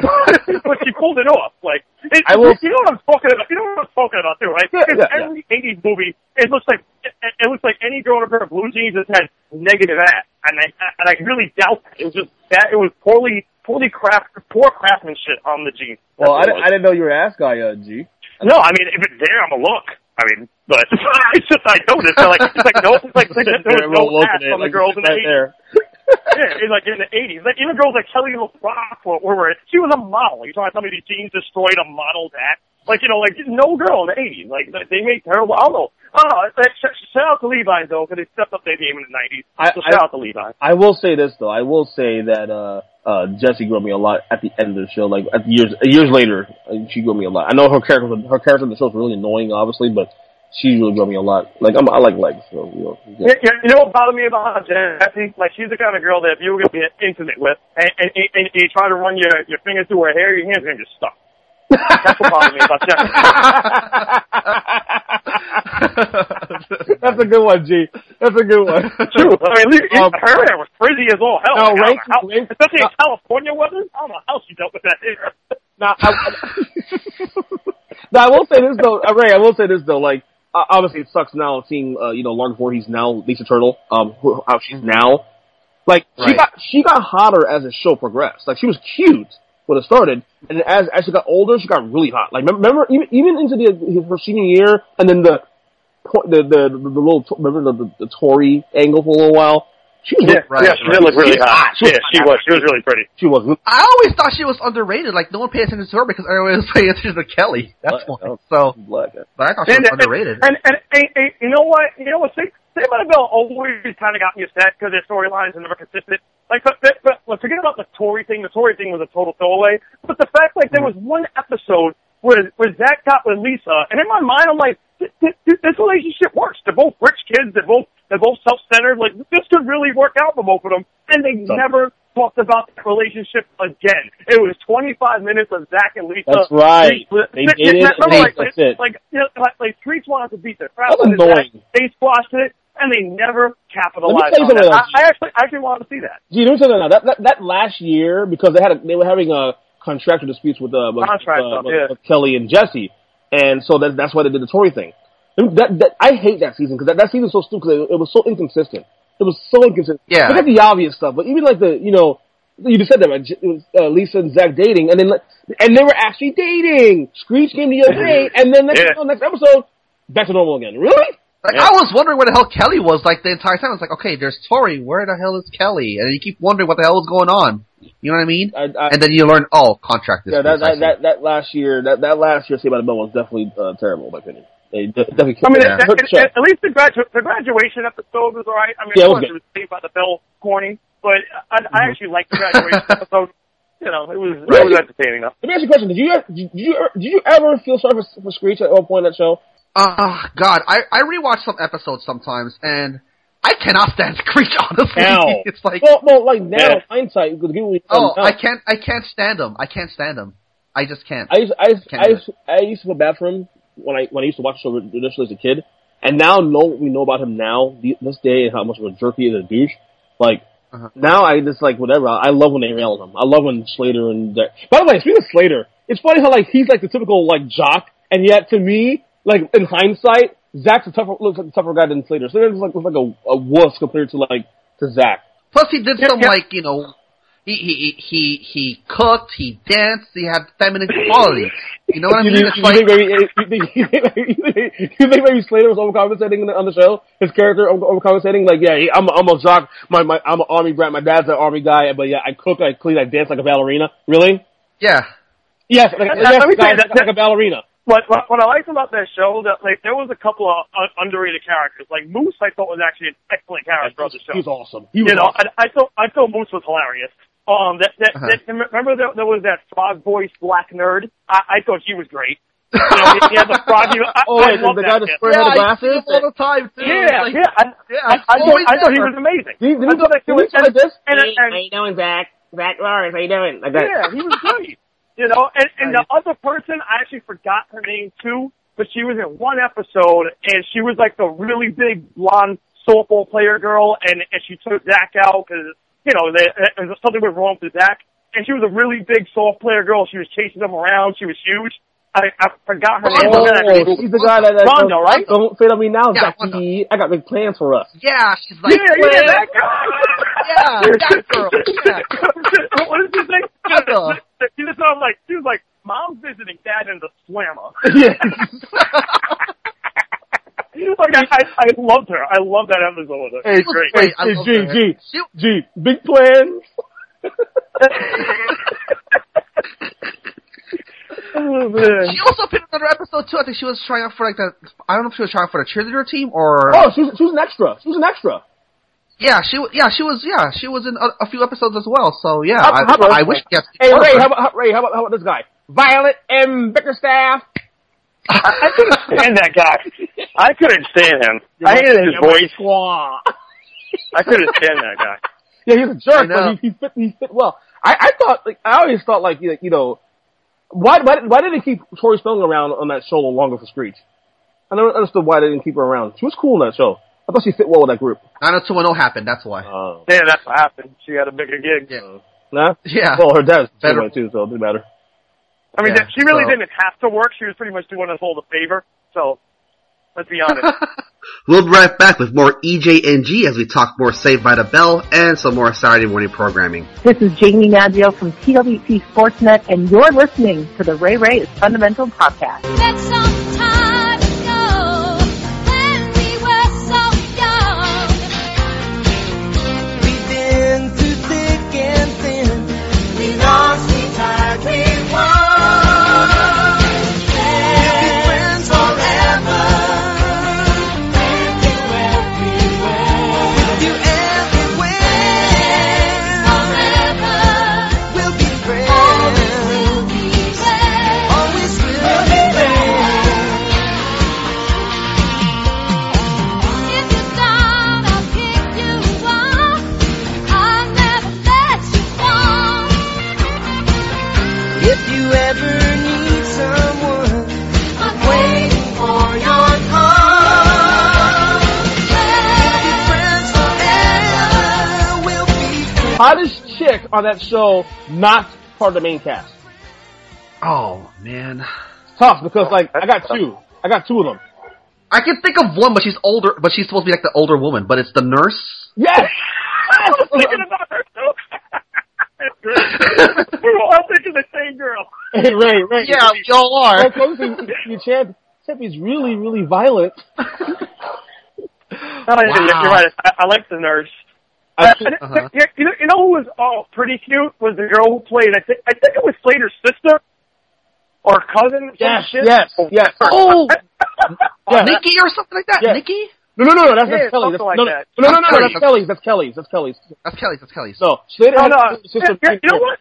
But she pulled it off. Like it, I will- you know what I'm talking about. You know what I'm talking about too, right? Yeah, Because yeah, yeah. every eighties movie, it looks like it, it looks like any girl in a pair of blue jeans that had negative ass, and I and I really doubt that. It was just that it was poorly poorly craft poor craftsmanship on the jeans. That's Well, I, what it didn't- was. I didn't know you were an ass guy, uh, G. No, I mean if it's there, I'm a look. I mean, but it's just I noticed. They're like it's like no, it's like, like there was no ass on the girls in the right eighties. there. Yeah, in like in the eighties, like even girls like Kelly LaRock were, were she was a model. You trying to tell me these jeans destroyed a model's ass? Like you know, like no girl in the eighties. Like they made terrible. I don't know. I don't know. It's like, sh- shout out to Levi's though, because they stepped up their game in the nineties. I- So I- shout out to Levi's. I will say this though. I will say that uh uh Jessie grew on me a lot at the end of the show. Like at years years later, uh, she grew on me a lot. I know her character her character in the show is really annoying, obviously, but she really grew on me a lot. Like I'm, I like legs, so you know. You, you, you know what bothered me about Jessie? Like she's the kind of girl that if you were gonna be intimate with, and, and, and, and you try to run your your fingers through her hair, your hands are gonna get stuck. That's what bothered me about Jessie. That's a good one, G. That's a good one. True. I mean, leave, Um, her hair was frizzy as all hell. no, Like, I don't rank- know how, rank- especially no. in California weather. I don't know how she dealt with that hair. Now, I, now I will say this though, uh, Ray. I will say this though. Like, uh, obviously, it sucks now seeing uh, you know Lauren Voorhees now Lisa Turtle, um, who, how she's now. Like, she Right. got she got hotter as the show progressed. Like, she was cute, when it started, and then as as she got older, she got really hot. Like remember, even even into the her senior year, and then the the the the, the little remember the, the the Tori angle for a little while. She was yeah, right, yeah, she right. did look really she hot. hot. She yeah, was, she was. She was really pretty. She was. I always thought she was underrated. Like no one paid attention to her because everyone was paying attention to Kelly. That's why. So, but I thought she and, was and, underrated. And, and, and, and you know what? You know what? Saved by the Bell always kind of got me upset because their storylines are never consistent. Like, but, but, but forget about the Tory thing. The Tory thing was a total throwaway. But the fact, like, there was one episode where where Zach got with Lisa, and in my mind, I'm like, this, this, this relationship works. They're both rich kids. They're both they're both self-centered. Like, this could really work out for both of them. And they so. never talked about that relationship again. It was twenty-five minutes of Zach and Lisa. That's right. They, they did it. Remember, like, that's it. Like, you know, like, like Treats wanted to beat the crap out of Zach. They squashed it. And they never capitalized on that. I, I actually, I actually wanted to see that. Gee, let me tell you now. That, that that last year, because they had a, they were having a contractual disputes with uh, with, Contract uh, stuff, with, yeah. with Kelly and Jesse, and so that that's why they did the Tory thing. That, that I hate that season because that, that season was so stupid. Because it, it was so inconsistent. It was so inconsistent. Yeah. Forget the obvious stuff, but even like the you know you just said that right? It was uh, Lisa and Zach dating, and then like, and they were actually dating. Screech gave me the okay, and then next, yeah. you know, next episode back to normal again. Really? Like, yeah. I was wondering where the hell Kelly was, like, the entire time. I was like, okay, there's Tori. Where the hell is Kelly? And you keep wondering what the hell is going on. You know what I mean? I, I, and then you learn, oh, contract this. Yeah, that, that, that, that last year, that, that last year, Saved by the Bell was definitely uh, terrible, in my opinion. They definitely I mean, yeah. at, at, at least the, gradu- the graduation episode was alright. I mean, yeah, of course, it was Saved by the Bell corny, but I, mm-hmm. I actually liked the graduation episode. You know, it was, right. it was entertaining enough. Let me ask you a question. Did you, did you, did you ever feel sorry for, for Screech at one point in that show? Uh, God, I, I rewatch some episodes sometimes, and I cannot stand Screech, honestly. Now. It's like... Well, well like, now, yeah. hindsight, because people... Oh, I can't, I can't stand him. I can't stand him. I just can't. I used, I used, can't I used, I used to feel bad for him when I, when I used to watch the show initially as a kid, and now know what we know about him now, this day, and how much of a jerk he is, a douche. Like, uh-huh. now I just, like, whatever. I love when they rail on him. I love when Slater and... By the way, speaking of Slater, it's funny how, like, he's, like, the typical, like, jock, and yet, to me, like, in hindsight, Zach's a tougher, looks like a tougher guy than Slater. Slater looks like, looks like a, a wuss compared to, like, to Zach. Plus, he did yeah, some, yeah. like, you know, he, he, he, he cooked, he danced, he had feminine qualities. You know what I mean? You, it's you, like, think maybe, you, think, you, think, you think maybe Slater was overcompensating on the show? His character overcompensating? Like, yeah, he, I'm, a, I'm a jock, my, my, I'm an army brat, my dad's an army guy, but yeah, I cook, I clean, I dance like a ballerina. Really? Yeah. Yes, like, yes, yes, guy, that, like a ballerina. What, what what I liked about that show, that like there was a couple of uh, underrated characters. Like Moose, I thought was actually an excellent character throughout the show. He was awesome. He was you know, awesome. I, I thought I thought Moose was hilarious. Um, that that, uh-huh. that remember there, there was that frog voice black nerd. I, I thought he was great. You know, he, he had the frog. You know, I, oh, I wait, love the that guy with the square yeah, head glasses all the time too. Yeah, like, yeah. I, yeah, I, I, thought, I thought he was amazing. Did, did I thought that he was like this? And, hey, and, how you doing, Zach? Zach Lawrence, how you doing? Like that. Yeah, he was great. You know, and, and the other person, I actually forgot her name too, but she was in one episode, and she was like the really big blonde softball player girl, and, and she took Zach out because, you know, there, there, something went wrong with Zach, and she was a really big soft player girl. She was chasing them around. She was huge. I, I forgot her name. Oh, she's the guy that, that Rondo, right? Don't say to me now, yeah, Zachy. I got big plans for us. Yeah, she's like, yeah, yeah, that girl. yeah, that girl. Yeah. What did she say? Rondo. She just sounded like, she was like, Mom's visiting Dad in the slammer. Yeah. Like, I, I, I loved her. I loved that episode with her. Hey, great. Hey, hey, G, G, G, big plans. Oh, man. She also picked another episode too. I think she was trying out for like the. I don't know if she was trying for the cheerleader team or. Oh, she was, she was an extra. She was an extra. Yeah, she was. Yeah, she was. Yeah, she was in a, a few episodes as well. So yeah, how, I, how about, I wish. Yes, hey Ray, how about how, Ray? How about how about this guy, Violet M. Bickerstaff? I, I couldn't stand that guy. I couldn't stand him. You I hated his voice. Squaw. I couldn't stand that guy. Yeah, he's a jerk, but he, he fit. He fit well. I, I thought. Like, I always thought like you know. Why, why, why did they keep Tori Spelling around on that show longer for Screech? I never understood why they didn't keep her around. She was cool in that show. I thought she fit well with that group. nine oh two one oh happened, that's why. Oh. Yeah, that's what happened. She had a bigger gig. Yeah. Uh, nah? Yeah. Well, her dad's better too, so it didn't matter. I mean, yeah, she really so. didn't have to work. She was pretty much doing us all the favor. So, let's be honest. We'll be right back with more E J N G as we talk more Saved by the Bell and some more Saturday morning programming. This is Jamie Maggio from T W C Sportsnet, and you're listening to the Ray Ray is Fundamental podcast. That's some time ago when we were so young. We've been through thick and thin. We lost, we tied, we won. Hottest chick on that show, not part of the main cast. Oh, man. It's tough because, like, I got two. I got two of them. I can think of one, but she's older, but she's supposed to be like the older woman, but it's the nurse. Yes! I was thinking about her, too. That's great. We were all thinking the same girl. Hey, Ray, Ray. Yeah, we all are. Okay, so your champ, Tippy's really, really violent. Oh, wow. You're right. I, I like the nurse. Uh, uh-huh. you, you, know, you know who was oh pretty cute was the girl who played. I think I think it was Slater's sister or cousin. Yes, shit. yes, yes. Oh, yeah. Nikki or something like that. Yeah. Nikki? No, no, no, no. That's, yeah, that's Kelly. That's, like no, that. no, no, no, no. That's That's Kelly's. That's Kelly's. That's Kelly's. That's Kelly's. That's Kelly's. No, Slater. Oh, has no. a sister. Yeah, you know what?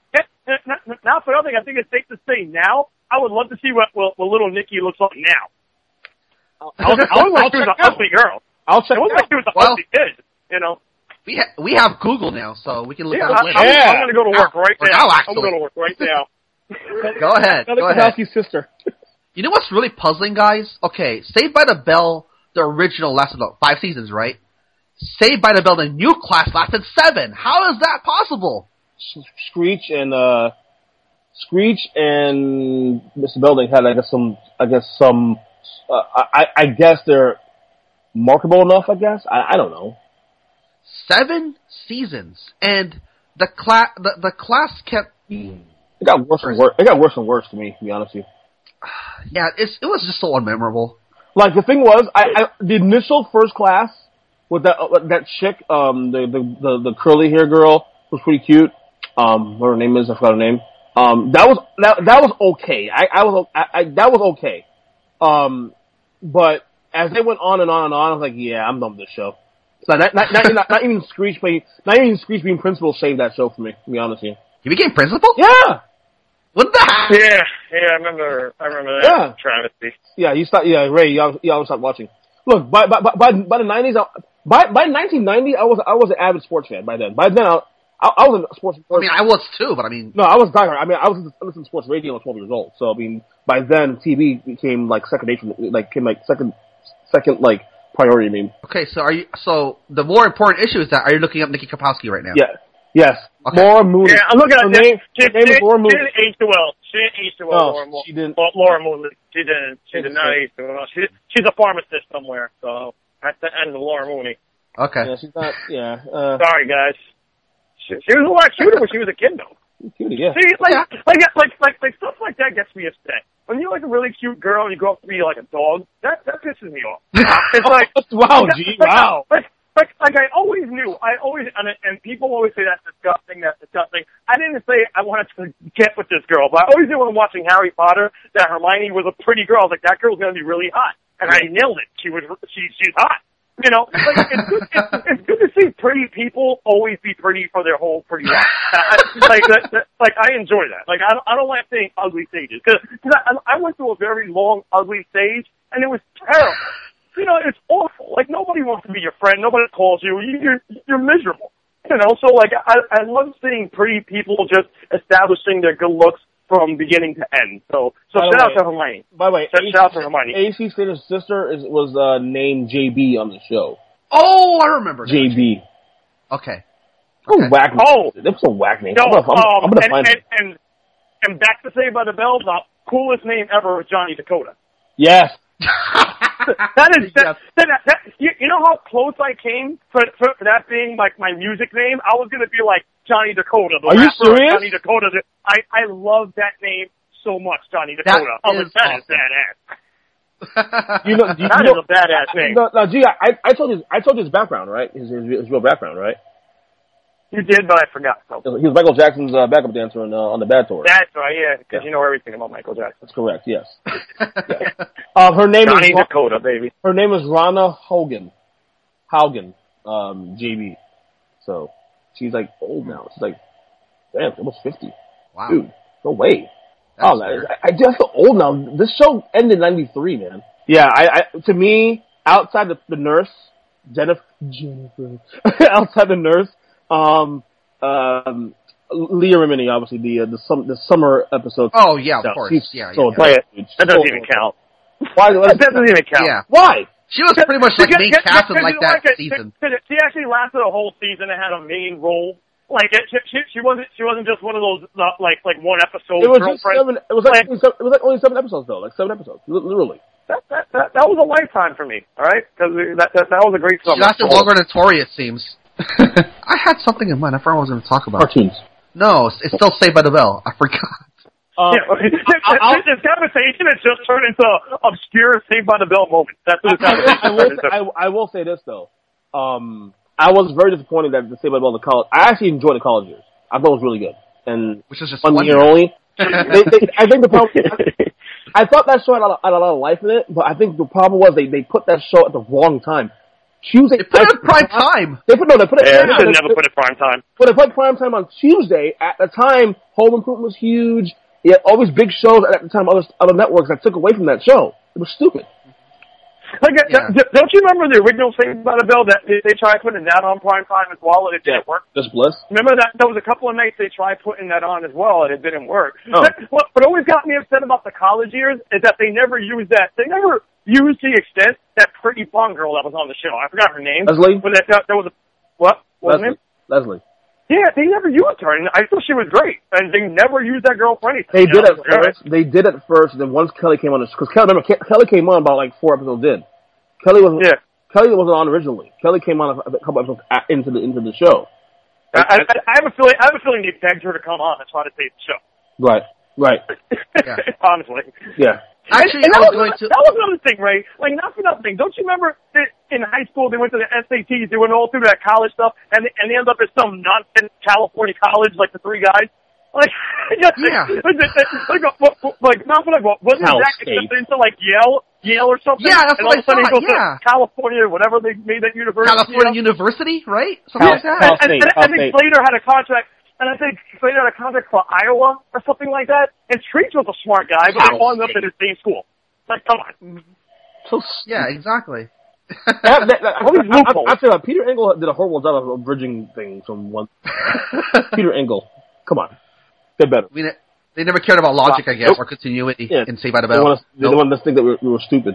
Now for nothing, I think it's safe to say now. I would love to see what what, what little Nikki looks like now. I'll, I'll, I'll, I'll, like I'll she was check an ugly girl. I'll check it wasn't it like she was an well, ugly kid. You know. We ha- we have Google now, so we can look Yeah, it up I, later. I'm, Yeah. I'm going to go to work right Or now. now, I'm actually. going to work right now. Go ahead. Another Go ahead. Kowalski's sister. You know what's really puzzling, guys? Okay, Saved by the Bell, the original lasted about five seasons, right? Saved by the Bell, the new class lasted seven. How is that possible? Screech and uh, Screech and Mister Belding had, I guess, some. I guess some. Uh, I, I guess they're marketable enough. I guess I, I don't know. Seven seasons, and the class the, the class kept. It got worse and worse. It got worse and worse to me, to be honest with you. Yeah, it's it was just so unmemorable. Like the thing was, I, I the initial first class with that uh, that chick, um, the, the the the curly hair girl was pretty cute. Um, what her name is, I forgot her name. Um, that was that that was okay. I, I was I, I that was okay. Um, but as they went on and on and on, I was like, yeah, I'm done with this show. So not not not, not, not even Screech being not even Screech being principal saved that show for me, to be honest with you. He became principal? Yeah. What the heck? Yeah, yeah, I remember. I remember that Yeah. travesty. Yeah, you start. Yeah, Ray, you always, you always stopped watching. Look, by by by by the nineties, by by nineteen ninety, I was I was an avid sports fan. By then, by then, I I, I was a sports. I mean, I was too, but I mean, no, I was diehard. I mean, I was listening to sports radio at twelve years old. So I mean, by then, T V became like second nature, like came like second second like priority. I mean, okay. So are you? So the more important issue is that are you looking up Nikki Kapowski right now? yeah, yes, Okay. Laura Mooney. Yeah, I'm looking at her that. name. She, Her name she, is Laura she Mooney. didn't age too well. She didn't age too well, No, Laura Mooney. she didn't. Well, Laura Mooney. She didn't. She She did didn't not say. age too well. She, she's a pharmacist somewhere, so that's the end of Laura Mooney. Okay. Yeah, she's not. Yeah, uh, Sorry, guys. She, she was a lot cuter when she was a kid, though. cutie, yeah. See, like, Yeah. like, like, like, like, stuff like that gets me upset. When you're like a really cute girl and you grow up to be like a dog, that that pisses me off. It's like, Wow, like, G, like, wow. Like, like, like, I always knew. I always, and, and people always say that's disgusting. That's disgusting. I didn't say I wanted to get with this girl, but I always knew when watching Harry Potter that Hermione was a pretty girl. I was like, that girl's gonna be really hot, and I nailed it. She was, she, she's hot. You know, like, it's good. It's, it's good to see pretty people always be pretty for their whole pretty life. I, like, that, that, like I enjoy that. Like, I don't, I don't like saying ugly stages because I, I went through a very long ugly stage and it was terrible. You know, it's awful. Like, nobody wants to be your friend. Nobody calls you. you you're you're miserable. You know, so like I I love seeing pretty people just establishing their good looks from beginning to end. So so By the shout out way- to Hermione. By the way, Shout shout out to Hermione. A C Slater's sister is was uh, named J B on the show. Oh, I remember. that. J B. Okay. What a Okay. whack name. Oh. That was a whack name. No, I'm gonna, I'm, um, I'm gonna and, find and, it. and and back to Saved by the Bell, the coolest name ever was Johnny Dakota. Yes. that is that, that, that, that you, you know how close I came for, for, for that being like my music name? I was gonna be like Johnny Dakota. The Are you rapper serious? Johnny Dakota. I I love that name so much, Johnny Dakota. That I was is like, that awesome. is badass. You know, you, That you is know, a badass name. No, no, gee, I, I told you, I told you his background, right? His, his, his real background, right? You did, but I forgot. So. He was Michael Jackson's uh, backup dancer on, uh, on the Bad Tour. That's right, yeah, because Yeah. you know everything about Michael Jackson. That's correct. Yes. Yeah. Uh, her name Johnny is Ra- Dakota, baby. her name is Rana Hogan. Haugen, um, J B. So she's like old now. She's like, damn, almost fifty. Wow. Dude, no way. That's Oh, man, weird. I, I just feel old now. This show ended in ninety-three, man. Yeah, I, I to me, outside the, the nurse, Jennifer, Jennifer, outside the nurse, um, um, Leah Remini, obviously the uh, the sum, the summer episode. Oh, yeah, of No, course. she's Yeah, so yeah, Play it. dude, That so doesn't even count. Why? That doesn't even count. yeah. Why? She was pretty much like Because- main because- captain because like you know, that like, season. She, she actually lasted a whole season and had a main role. Like it, she, she, she wasn't she wasn't just one of those uh, like like one episode It was just girlfriend. seven. It was like, Like- only seven, it was like only seven episodes though, like seven episodes, li- literally. That, that that that was a lifetime for me. All right, because that, that that was a great She summer. lasted longer than Tori, it seems. I had something in mind. I forgot what I was going to talk about. Cartoons. No, it's it's still Saved by the Bell. I forgot. Um, Yeah, I'll- this, this conversation has just turned into obscure Saved by the Bell moment. That's what this I, I, conversation will turned say, into. I, I will say this though. Um, I was very disappointed that the Saved by the Bell the college. I actually enjoyed the college years. I thought it was really good, and Which is just one one year year. only. they, they, I think the problem. I thought that show had a, lot, had a lot of life in it, but I think the problem was they, they put that show at the wrong time. Tuesday. They put it in prime time. They put no. They put it. Yeah, yeah, they should they- never put it prime time. But they put prime time on Tuesday. At the time, Home Improvement was huge. You had all these big shows at the time. Other other networks that took away from that show. It was stupid. Like, Yeah. d- don't you remember the original Saved by the Bell that they, they tried putting that on prime time as well and it didn't work? Just bliss. Remember that there was a couple of nights they tried putting that on as well and it didn't work. Oh. That, what, what always got me upset about the college years is that they never used that. They never used the extent that pretty blonde girl that was on the show. I forgot her name. Leslie? But that, that, that was a what? What was her Leslie. name? Leslie. Yeah, they never used her, and I thought she was great. And they never used that girl for anything. They you did know? at first. They did at first. And then once Kelly came on, because Kelly, remember Ke- Kelly came on about like four episodes in. Kelly was Yeah. Kelly wasn't on originally. Kelly came on a, a couple episodes a- into the into the show. I, I, I have a feeling. I have a feeling they begged her to come on and try to save the show. Right. Right. Yeah. Honestly. Yeah. Actually, and, and I that, was going was, to. that was another thing, Ray. Like, not for nothing. Don't you remember that in high school they went to the S A Ts, they went all through that college stuff, and they, and they ended up at some nonsense California college, like the three guys? Like, Yeah. like, like, like, like, not for like, what, wasn't Cal Zach State. accepted into, like, Yale, Yale or something? Yeah, that's and what all of a I sudden thought, he goes yeah. to California, whatever they made that university. California you know? University, right? Something Cal- like that. Cal- and, and, State, and I think State. Slater had a contract, and I think Slater had a contract for Iowa or something like that. And Treach was a smart guy, but they Cal wound up in the same school. Like, come on. So Yeah, exactly. that, that, that, All these I, loopholes. I, I feel like Peter Engel did a horrible job of bridging things from one. Peter Engel, come on, get better. I mean, it, they never cared about logic, I guess, Nope. or continuity Yeah. in Saved by the They Bell. want us, they Nope. want us to think that we were, we were stupid.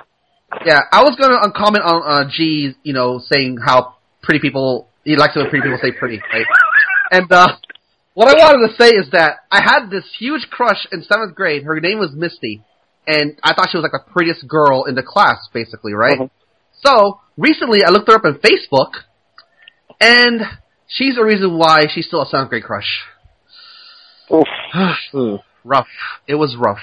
Yeah, I was going to comment on uh, G, you know, saying how pretty people, he likes it when pretty people say pretty, right? And uh, what I wanted to say is that I had this huge crush in seventh grade. Her name was Misty, and I thought she was like the prettiest girl in the class, basically, right? Uh-huh. So, recently I looked her up on Facebook, and she's the reason why she's still a seventh grade crush. Oof. Mm. Rough. It was rough.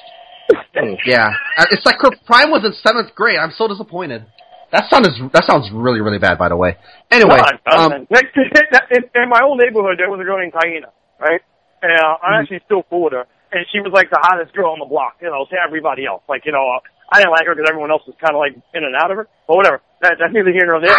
Mm. Yeah. Uh, It's like her prime was in seventh grade. I'm so disappointed. That sound is that sounds really, really bad, by the way. Anyway, Come on, um, Like, in, in my old neighborhood, there was a girl named Taina, right? And uh, Mm-hmm. I'm actually still cool with her. And she was like the hottest girl on the block, you know, to everybody else. Like, you know, uh, I didn't like her because everyone else was kind of like in and out of her. But whatever. That, that's neither here nor there.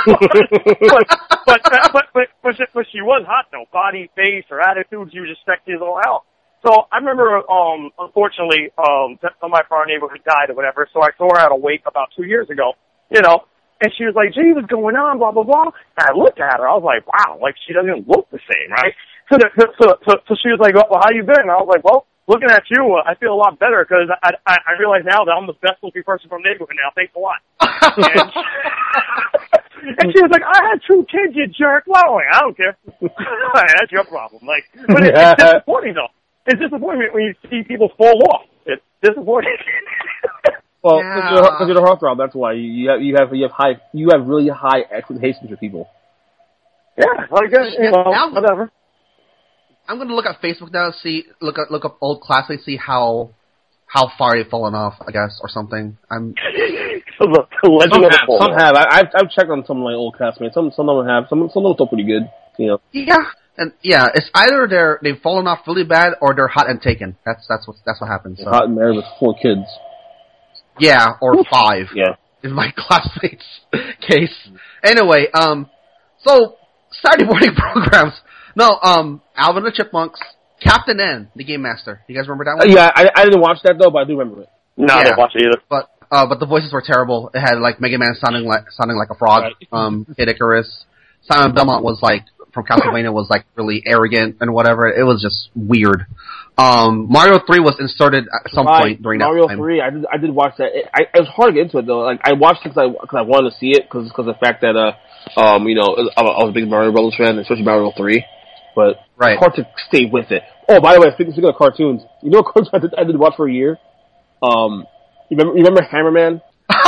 but, but, but, but, but, she, but she was hot, though. Body, face, her attitude, she was just sexy as all hell. So I remember, um, unfortunately, um, some of my prior neighborhood died or whatever. So I saw her at a wake about two years ago, you know. And she was like, gee, what's going on, blah, blah, blah. And I looked at her. I was like, wow, like, she doesn't look the same, right? So, the, so, so, so she was like, well, how you been? And I was like, well, looking at you, uh, I feel a lot better because I, I, I realize now that I'm the best-looking person from the neighborhood now. Thanks a lot. and, and she was like, I had two kids, you jerk. Well, I'm like, I don't care. That's your problem. Like, but it, it's disappointing, though. It's disappointing when you see people fall off. It's disappointing. Well, Yeah. because you're, 'cause you're a heartthrob, that's why you, you have you have you have high you have really high expectations for people. Yeah, like uh, you know, Now- whatever. I'm gonna look at Facebook now, see look at look up old classics, see how how far they've fallen off, I guess, or something. I'm So the, the legend Some of the have, Pole some Man. have. I, I've I've checked on some of my old castmates. Some some of them have. Some some of them still pretty good. You know. yeah, and yeah, it's either they're they've fallen off really bad or they're hot and taken. That's that's what that's what happens. So. Hot and married with four kids. Yeah, or five. Yeah. In my classmates' case. Anyway, um, so Saturday morning programs. No, um, Alvin and the Chipmunks, Captain N, the Game Master. You guys remember that Uh, one? yeah, I I didn't watch that though, but I do remember it. No, I Yeah. didn't watch it either. But uh, but the voices were terrible. It had like Mega Man sounding like sounding like a frog. Right. Um, Kid Icarus. Simon Belmont was like from Castlevania was like really arrogant and whatever. It was just weird. Um, Mario three was inserted at some Right, point during Mario that time. three, I did I did watch that. It, I, it was hard to get into it though. Like I watched it because I because I wanted to see it because because of the fact that uh um you know I, I was a big Mario Brothers fan, especially Mario three. But Right. it's hard to stay with it. Oh, by the way, speaking, speaking of cartoons, you know what cartoon I did, I did watch for a year? Um, you remember, you remember Hammerman?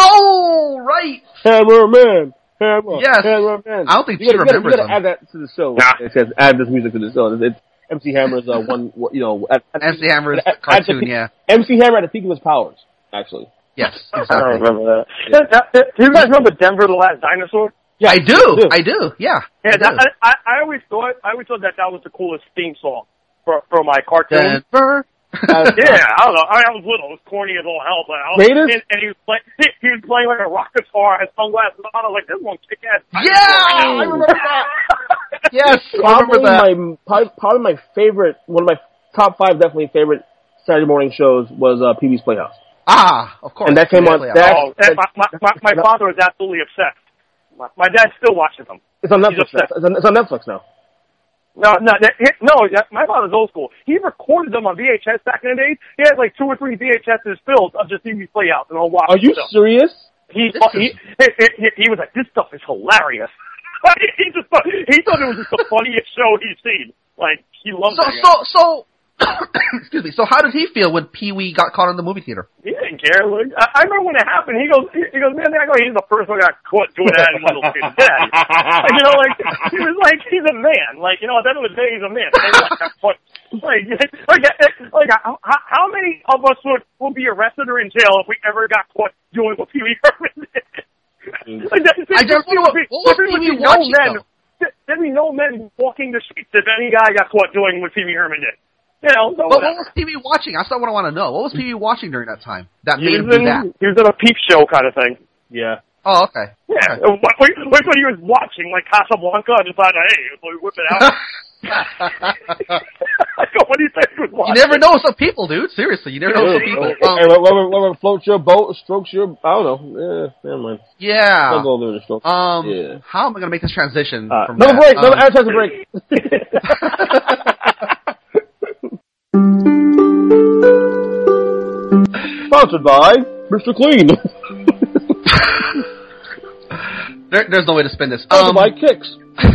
Oh, right. Hammerman! Hammer, Yes. Hammerman! I don't think you she gotta, you gotta, remembers you gotta them. add that to the show. Nah. It says add this music to the show. It's, it's M C Hammer's uh, one, you know, at, at, M C Hammer's at- at cartoon, the peak- yeah. M C Hammer at the peak of his powers, actually. Yes, I don't exactly. remember that. Yeah. Do you guys remember Denver the Last Dinosaur? Yeah, I do, do. I do, yeah. Yeah, I do. that, I, I, I always thought I always thought that that was the coolest theme song for for my cartoon. Denver. Uh, Yeah, I don't know. I, mean, I was little. It was corny as all hell, but I was, Raiders? and, and he was playing. He, he was playing like a rock guitar, had sunglasses on. I was like, this one kick ass. Yeah, I remember that. Yes, I remember Probably that. my probably, probably my favorite, one of my top five definitely favorite Saturday morning shows was uh, Pee Wee's Playhouse. Ah, of course. And that came on- Yeah. that- Oh, and my, my, my, my father was absolutely obsessed. My, my dad still watches them. It's on He's Netflix. Now. upset. It's on, it's on Netflix now. No, no, that- no. that- My father's old school. He recorded them on V H S back in the days. He had like two or three V H S's filled of just T V playouts, and I'll watch. Are you them. serious? He, This he, is- he, he, he was like, this stuff is hilarious. he just thought, he thought it was just the funniest show he's seen. Like, he loved So, that. so, so, excuse me. So, how did he feel when Pee Wee got caught in the movie theater? He didn't care. Like, I, I remember when it happened. He goes, he, he goes, man, I go, he's the first one that got caught doing that in little kid. Get out of here. Like, you know, like he was like, he's a man. Like, you know, at the end of the day, he's a man. Like, like, like, like how, how many of us would will be arrested or in jail if we ever got caught doing what Pee Wee Herman did? Like, that, I just there what, would be, what was there Pee would Wee be no watching, men. though? there- There'd be no men walking the streets if any guy got caught doing what Pee Wee Herman did. You know, so But what whatever. was Pee Wee watching? That's not what I want to know. What was Pee Wee watching during that time that He made was, him do in, that? he was in a peep show kind of thing. Yeah. Oh, okay. Yeah. Okay. What, what, what what he was watching, like Casablanca, and decided, hey, so we whip it out. I go, what do you think he was You watching? never know some people, dude. Seriously, you never know some people. Um, Hey, whatever, whatever floats your boat, strokes your, I don't know. Yeah, never mind. yeah. I'll go there to stroke. Um, Yeah. how am I going to make this transition Uh, from another that? break, another Um, advertising break. Sponsored by Mister Clean. there, there's no way to spin this. Sponsored Um, by Kicks.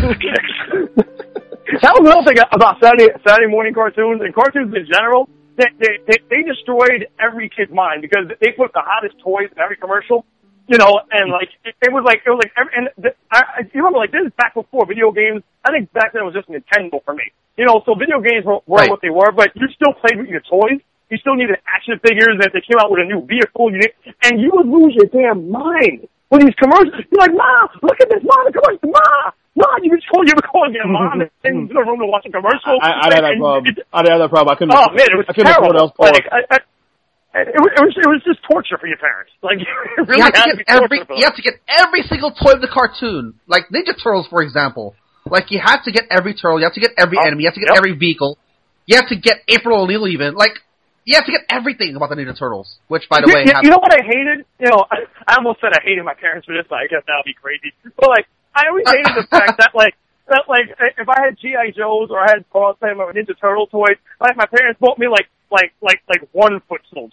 That was another thing about Saturday Saturday morning cartoons and cartoons in general. They they they, they destroyed every kid's mind because they put the hottest toys in every commercial. You know, and like it, it was like it was like every, and the, I, I you remember like this is back before video games. I think back then it was just Nintendo for me. You know, so video games were, were Right. what they were, but you still played with your toys. You still needed action figures, and if they came out with a new vehicle, you did, and you would lose your damn mind with these commercials. You're like, Ma, look at this, Ma, the commercial, Ma, Ma. You would call, you would call your mom and in the room to watch a commercial. I, I had that And problem. it- I had that problem. I couldn't. Oh man, it was I couldn't afford terrible. else for Like, I, I, it, was- it was it was just torture for your parents. Like it really you have had to to get be every torture for you them. have to get every single toy of the cartoon, like Ninja Turtles, for example. Like you have to get every turtle, you have to get every Oh, enemy, you have to get yep. every vehicle, you have to get April O'Neil even. Like you have to get everything about the Ninja Turtles. Which, by the you, way, you, have, you know what I hated? You know, I, I almost said I hated my parents for this, but I guess that would be crazy. But like, I always hated the fact that like, that like, if I had G I Joes or I had Cross or Ninja Turtle toys, like my parents bought me like, like, like, like one foot soldier.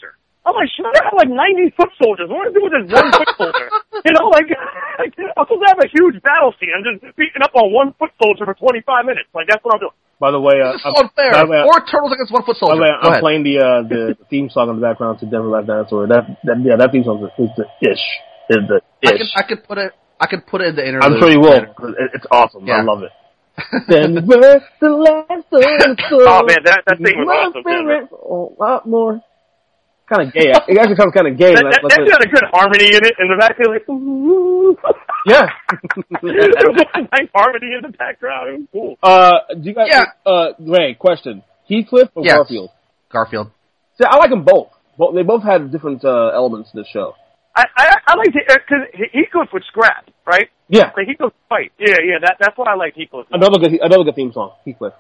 I'm like, Shredder had like ninety foot soldiers. What do I do with this one foot soldier? You know, like, like I'm supposed to have a huge battle scene. I'm just beating up on one foot soldier for twenty-five minutes. Like, that's what I'm doing. By the way, uh, This is so unfair. by the way, Four turtles against one foot by soldier. the way, Go I'm ahead. playing the uh, the theme song in the background to Denver Last Dinosaur. That, that yeah, that theme song is, is the ish. Is the I ish. could, I could put it. I could put it in the interlude. I'm sure you will. 'Cause it, it's awesome. Yeah. I love it. Denver, the last dinosaur. Oh man, that that thing was My awesome. favorite, a lot more. Kind of gay. It actually sounds kind of gay. That, like, that, like that a- had a good harmony in it, and the back like, ooh. yeah. There was a nice harmony in the background. It was cool. uh, do you guys? Yeah. Uh, Ray, question: Heathcliff or Yes. Garfield? Garfield. See, I like them both. Both they both had different uh, elements to the show. I I, I like it because Heathcliff would scrap, right? Yeah. Like Heathcliff would fight. Yeah, yeah. That that's why I like Heathcliff. Another good, another good theme song, Heathcliff.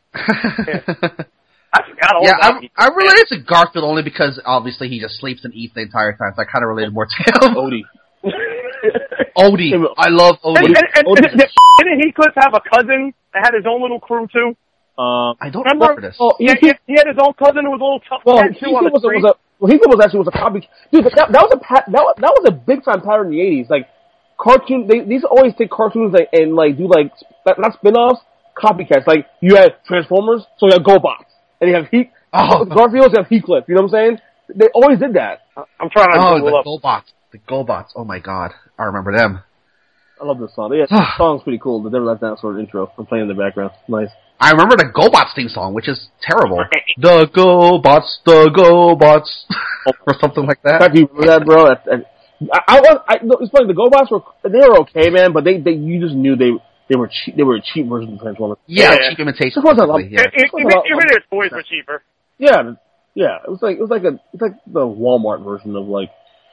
I forgot all Yeah, about I, Heathcliff. I related to Garfield only because obviously he just sleeps and eats the entire time, so I kind of related more to him. Odie. Odie. I love And, Odie. and, and, Odie. and, didn't Heathcliff have a cousin that had his own little crew too? Um, I don't Remember? remember this. oh, Yeah, he, he had his own cousin who was a little tough well, cat too on Heathcliff the was, a, street. was a well, Heathcliff was actually was a copy. Dude, that, that was a pat, that was, that was a big time pattern in the eighties. Like cartoon, they these always take cartoons like, and like do like sp- not spin-offs, copycats. Like you had Transformers, so you have GoBots, and you have Heath. Oh. Garfield, you have Heathcliff. You know what I'm saying? They always did that. I'm trying to Oh, Google the up. GoBots. The GoBots. Oh my god. I remember them. I love this song. Yeah, the song's pretty cool. The Never Left Dinosaur intro. I'm playing in the background. Nice. I remember the GoBots theme song, which is terrible. The GoBots, the GoBots. or something like In that. fact, you remember that, bro? That, that, I, I was. I, no, it's funny. The GoBots were they were okay, man, but they, they you just knew they they were cheap. They were a cheap version of Transformers. Yeah, Yeah. cheap imitation. This wasn't basically, like- yeah. It, it, it, even their toys were cheaper. Yeah, yeah. It was like it was like a it's like the Walmart version of like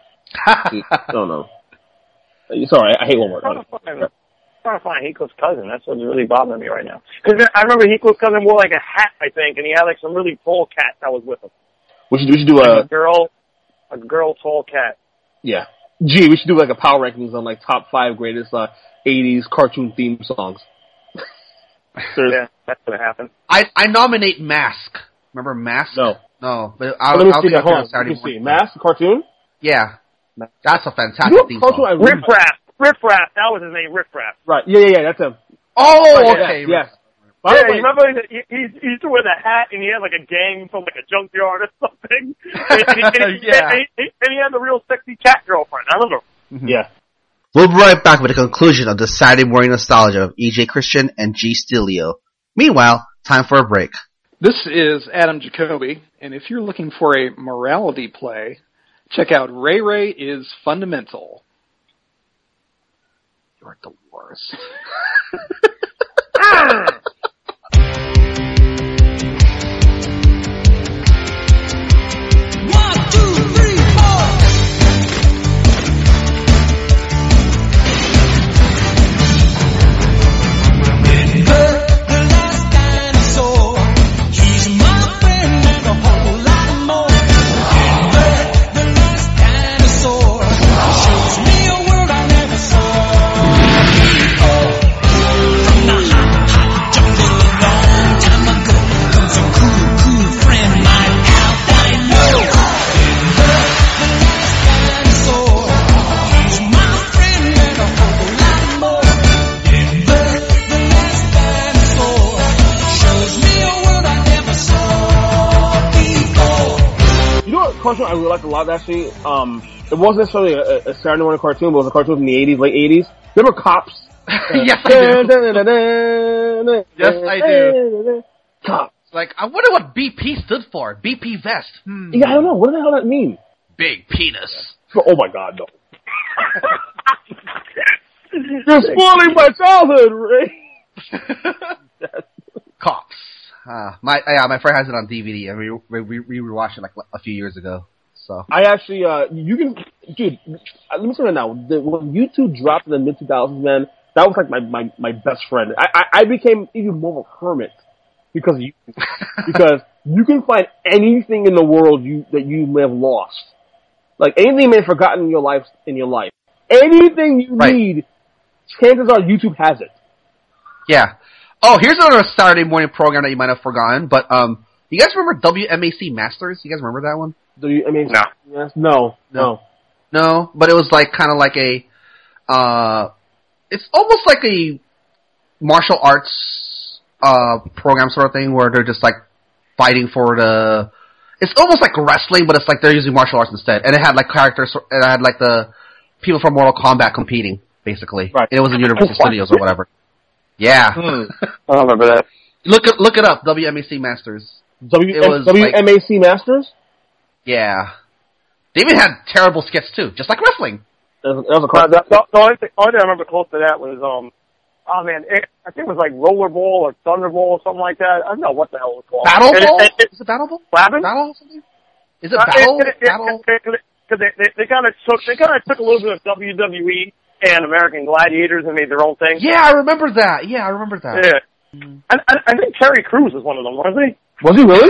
I don't know. Sorry, I hate Walmart. I'm trying to find, I'm trying to find Heathcliff's cousin. That's what's really bothering me right now. Because I remember Heathcliff's cousin wore like a hat, I think, and he had like some really tall cat that was with him. We should we should do Like a a girl, a girl tall cat. yeah. Gee, we should do like a power rankings on like top five greatest uh, eighties cartoon theme songs. Seriously. Yeah, that's gonna happen. I I nominate Mask. Remember Mask? No. No, but I'll, Let me I'll see do that. it Hold on on. Saturday Let me see. morning. Mask cartoon. Yeah, that's a fantastic You know, theme cartoon I song. really- Riff Raff. Riff Raff. That was his name, Riff Raff. Right. Yeah, yeah, yeah. That's him. Oh, Right, okay. Yes. yes. By Yeah, the way, you remember he, he, he used to wear the hat and he had like a gang from like a junkyard or something. and, and, he, and, he, Yeah. and, he, and he had a real sexy cat girlfriend. I remember. yeah. We'll be right back with the conclusion of the Saturday morning nostalgia of E J Christian and G Stilio. Meanwhile, time for a break. This is Adam Jacoby, and if you're looking for a morality play, check out Ray Ray is Fundamental. You're the worst. One, two, three, four. Bert, the last dinosaur. He's my friend and a whole lot more. Bert, the last dinosaur. Shows me a world I never saw before. From the hot, hot jungle a long time ago comes a cool, cool friend, my pal Dino. Bert, the last dinosaur. He's my friend and a whole lot more. Bert, the last dinosaur. Shows me a world I never saw before. You know what cartoon I really liked a lot actually? Um, it wasn't necessarily a, a Saturday morning cartoon, but it was a cartoon from the eighties, late eighties. Remember Cops? Yes, I do. Yes, I do. Cops. Like, I wonder what B P stood for. B P vest. Hmm. Yeah, I don't know. What the hell does that mean? Big penis. Oh my god, no. You're spoiling my childhood, Ray. Cops. Uh, my yeah, my friend has it on D V D, and we we we, we rewatched it like a few years ago. So I actually, uh, you can, dude, uh, let me say that now. The, when YouTube dropped in the mid two thousands, man, that was like my, my, my best friend. I, I, I became even more of a hermit because of you. Because you can find anything in the world you, that you may have lost. Like anything you may have forgotten in your life, in your life. Anything you Right. need, chances are YouTube has it. yeah. Oh, here's another Saturday morning program that you might have forgotten, but um, You guys remember W M A C Masters? You guys remember that one? Do you, I mean, No. yes, no, no. No, but it was like kind of like a, uh, it's almost like a martial arts uh program sort of thing where they're just like fighting for the. It's almost like wrestling, but it's like they're using martial arts instead, and it had like characters. It had like the people from Mortal Kombat competing, basically. Right. It was in Universal Studios or whatever. Yeah. Hmm. I don't remember that. Look it, look it up. W M A C Masters. W- It was W M A C Masters? Yeah. They even had terrible skits too, just like wrestling. That was, that was a Uh, classic. the, the, the only thing, only thing I remember close to that was, um, oh man, it, I think it was like Rollerball or Thunderball or something like that. I don't know what the hell it was called. Battle It- Ball? it- it- Is it Battle Ball? Flabbin? Battle or something? Is it Uh, Battle? it- it- it- Battle? Because they, they, they kind of took they kind of took a little bit of W W E and American Gladiators and made their own thing. Yeah, I remember that. Yeah, I remember that. Yeah. I, I, I think Terry Crews was one of them, wasn't he? Was he really?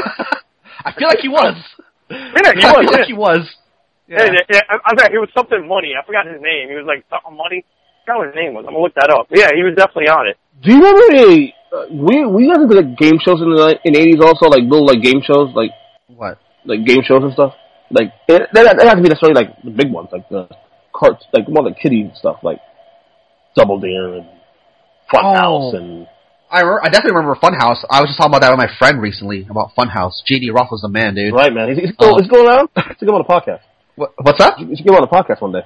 I feel like he was. Yeah, he I was. feel Yeah. like he was. Yeah, yeah, yeah. I, I thought he was something money. I forgot his name. He was like something money. I forgot what his name was. I'm gonna look that up. Yeah, he was definitely on it. Do you remember the, uh, we, we got into like game shows in the in the eighties also, like little like game shows, like, What? like game shows and stuff? Like, it, that, that has to be necessarily like the big ones, like the carts, like more like kiddie stuff, like Double Dare and Funhouse Oh. and... I, re- I definitely remember Funhouse. I was just talking about that with my friend recently, about Funhouse. J D Roth was the man, dude. Right, man. He's, he's, still, Oh. he's still around? Let's get him on the podcast. What, what's up? You should get him on the podcast one day.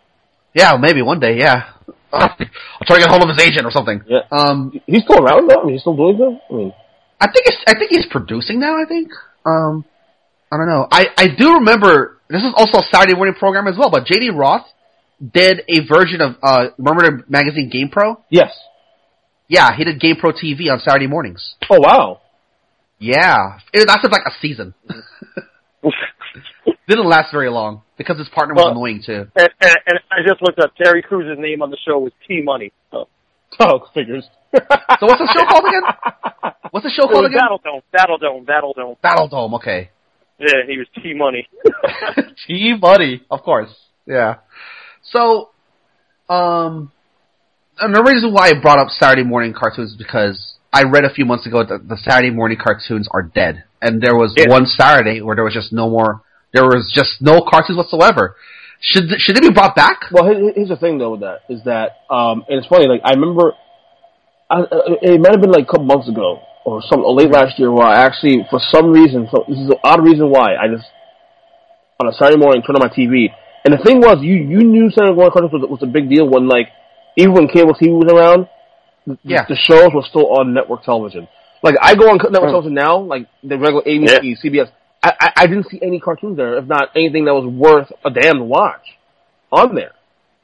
Yeah, maybe one day, yeah. I'll try to get hold of his agent or something. Yeah. Um, He's still around though? I mean, he's still doing stuff? I mean... I think it's, I think he's producing now, I think. Um, I don't know. I, I do remember, this is also a Saturday morning program as well, but J D Roth did a version of, uh, remember the magazine GamePro? Yes. Yeah, he did GamePro T V on Saturday mornings. Oh, wow. Yeah. It lasted like a season. Didn't last very long, because his partner was Well, annoying too. And, and, and I just looked up Terry Crews' name on the show was T Money. So. Oh, figures. So what's the show called again? What's the show It called was again? Battle Dome. Battle Dome. Battle Dome. Battle Dome, okay. Yeah, he was T Money. T Money, of course. Yeah. So, um, and the reason why I brought up Saturday morning cartoons is because I read a few months ago that the Saturday morning cartoons are dead. And there was Yeah. one Saturday where there was just no more, there was just no cartoons whatsoever. Should, th- should they be brought back? Well, here- here's the thing though with that, is that, um, and it's funny, like, I remember, I, uh, it might have been like a couple months ago, or some, or late last year, where I actually, for some reason, so this is an odd reason why, I just, on a Saturday morning, turned on my T V, and the thing was, you, you knew Saturday morning cartoons was, was a big deal when, like, even when cable T V was around, the, Yeah. the shows were still on network television. Like, I go on network Hmm. television now, like, the regular A B C, Yeah. C B S, I, I, I didn't see any cartoons there, if not anything that was worth a damn to watch on there.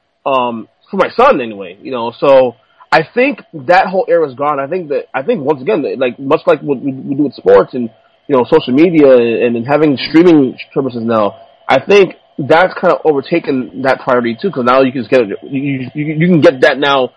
Um, for my son anyway, you know, so I think that whole era is gone. I think that, I think once again, that, like, much like what we, we do with sports and, you know, social media and, and having streaming services now, I think that's kind of overtaken that priority too, because now you can just get it, you, you, you can get that now,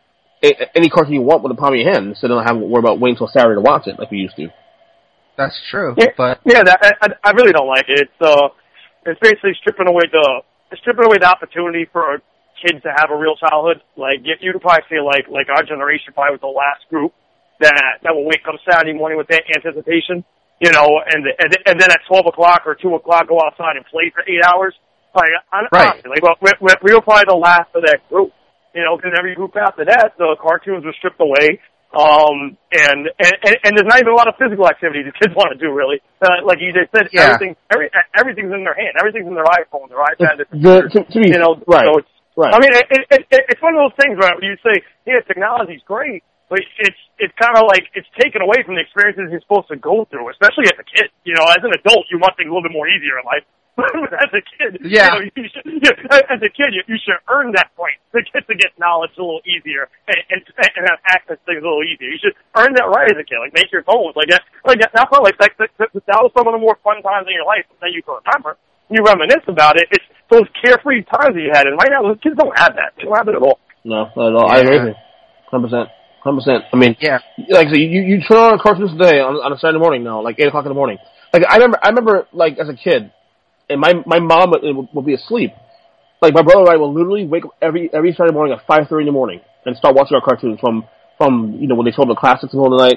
a- any cartoon you want with the palm of your hand, instead of having to worry about waiting until Saturday to watch it like we used to. That's true, Yeah, but yeah, that, I, I really don't like it. It's uh, it's basically stripping away the it's stripping away the opportunity for kids to have a real childhood. Like you, you'd probably feel like like our generation probably was the last group that that will wake up Saturday morning with that anticipation, you know, and and, and then at twelve o'clock or two o'clock go outside and play for eight hours. Like, I, Right. honestly, like well, we, we, we were probably the last of that group, you know, because every group after that, the cartoons were stripped away. Um, and, and, and there's not even a lot of physical activity the kids want to do, really. Uh, like you just said, Yeah. everything, every, everything's in their hand. Everything's in their iPhone, their iPad, their The, to, to be, you know, right, so it's, right. I mean, it, it, it, it's one of those things where you say, yeah, technology's great, but it's, it's kind of like, it's taken away from the experiences you're supposed to go through, especially as a kid. You know, as an adult, you want things a little bit more easier in life. But as a kid, Yeah. you know, you should, you, as a kid, you, you should earn that point to get to get knowledge a little easier and, and, and have access to things a little easier. You should earn that right as a kid. Like make your goals. Like that. Like that. That's not like that, that. That was some of the more fun times in your life that you can remember. You reminisce about it. It's those carefree times that you had, and right now those kids don't have that. They don't have it at all. No, not at all. I agree with you. one hundred percent. one hundred percent. I mean, yeah. like I said, you, you turn on cartoons today on, on a Saturday morning now, like eight o'clock in the morning. Like, I remember, I remember, like, as a kid, and my, my mom would, would, would be asleep. Like, my brother and I will literally wake up every, every Saturday morning at five thirty in the morning and start watching our cartoons from, from, you know, when they showed the classics in the middle of the night,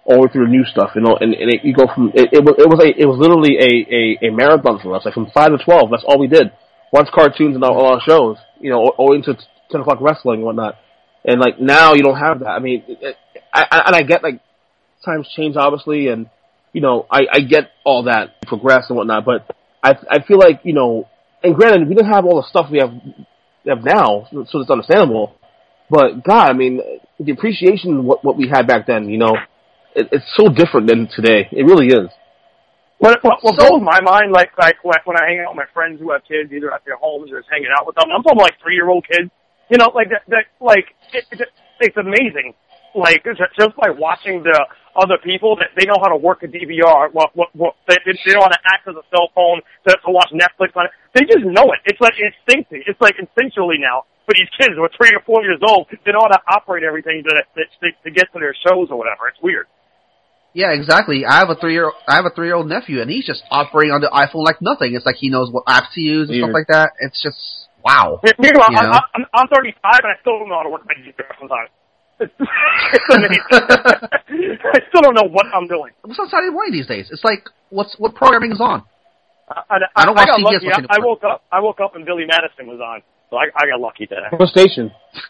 all the way through the new stuff, you know, and, and it, you go from it, it was it was a it was literally a, a, a marathon for us, like from five to twelve. That's all we did. Watch cartoons and all, all our shows, you know, all into ten o'clock wrestling and whatnot. And like now, you don't have that. I mean, it, it, I, I, and I get like times change, obviously, and you know, I, I get all that progress and whatnot. But I I feel like you know, and granted, we didn't have all the stuff we have we have now, so it's understandable. But God, I mean, the appreciation of what what we had back then, you know. It's so different than today. It really is. What, what, what blows my mind, like like when I hang out with my friends who have kids, either at their homes or just hanging out with them, I'm talking like three-year-old kids. You know, like that. that like it, it, it's amazing. Like just by watching the other people that they know how to work a D V R. What what what they, they know how to access a cell phone to, to watch Netflix on it. They just know it. It's like instinctive. It's like instinctually now. For these kids who are three or four years old, they know how to operate everything to to, to get to their shows or whatever. It's weird. Yeah, exactly. I have a three year I have a three year old nephew, and he's just operating on the iPhone like nothing. It's like he knows what apps to use and Weird. stuff like that. It's just wow. Meanwhile, you know? I, I'm, I'm thirty-five, and I still don't know how to work my D V R sometimes. It's, it's amazing. I still don't know what I'm doing. What's on Saturday morning these days? It's like what's what programming is on? I, I, I don't I watch got T V S lucky. watching I, I the woke up. I woke up and Billy Madison was on, so I, I got lucky today. What station?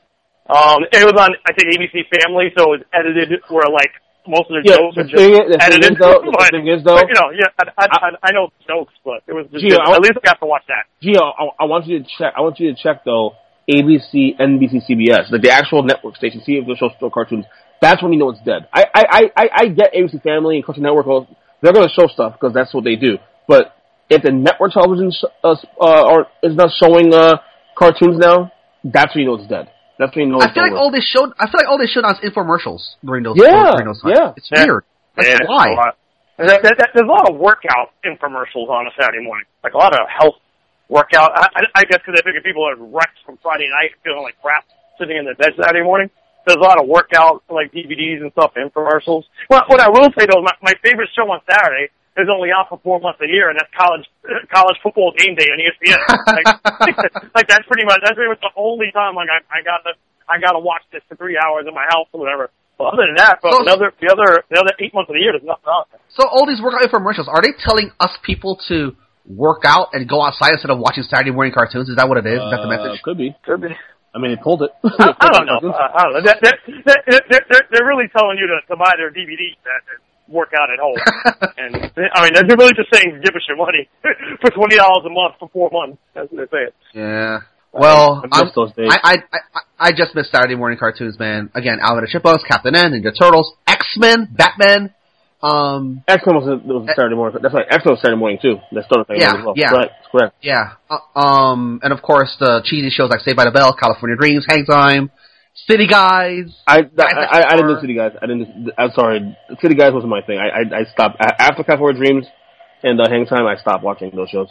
Um, it was on I think A B C Family, so it was edited where like. Most of the Yeah, jokes the are thing just is- the thing edited. is, though- the but, thing is, though- but, you know, yeah, I, I, I, I know jokes, but it was just Gio, I- at least I got to watch that. Gio, I, I want you to check. I want you to check though. A B C, N B C, C B S, like the actual network station. See if they show still cartoons. That's when you know it's dead. I I I, I get A B C Family and Cartoon Network. Well, they're going to show stuff because that's what they do. But if the network television uh, uh, or is not showing uh, cartoons now, that's when you know it's dead. That's when you know. I It's feel like over. all they showed. I feel like all they showed on is infomercials during those. Yeah, during those times. yeah. It's Yeah. weird. That's Yeah, why. a lot. There, there, there's a lot of workout infomercials on a Saturday morning, like a lot of health workout. I, I, I guess because I figure people are wrecked from Friday night, feeling like crap, sitting in their bed Saturday morning. There's a lot of workout, like D V Ds and stuff, infomercials. Well, what I will say though, my, my favorite show on Saturday is only on for four months a year, and that's college college football game day on E S P N. Like, like that's pretty much that's pretty much the only time like I, I got to I got to watch this for three hours in my house or whatever. But other than that, but So- the other the other the other eight months of the year, there's nothing on. So all these workout infomercials, are they telling us people to work out and go outside instead of watching Saturday morning cartoons? Is that what it is? Is that the Uh, message? Could be. Could be. I mean, they pulled it. I, I don't know. Uh, I don't know. They're, they're, they're, they're, they're really telling you to, to buy their D V Ds and work out at home. And I mean, they're really just saying give us your money for twenty dollars a month for four months. That's what they're saying. Yeah. Well, I miss I'm, those days. I, I, I, I just miss Saturday morning cartoons, man. Again, Alvin and the Chipmunks, Captain N, Ninja Turtles, X-Men, Batman. Um, X-Men was a, was a Saturday morning. That's right. X-Men was Saturday morning too. That's still a thing Yeah, as well. yeah. Correct. Correct. yeah. Uh, um, and of course the cheesy shows like Saved by the Bell, California Dreams, Hang Time, City Guys. I, I, Guys I, Next I didn't do Door. City Guys. I didn't. I'm sorry. City Guys wasn't my thing. I, I, I stopped A- after California Dreams and uh, Hang Time. I stopped watching those shows.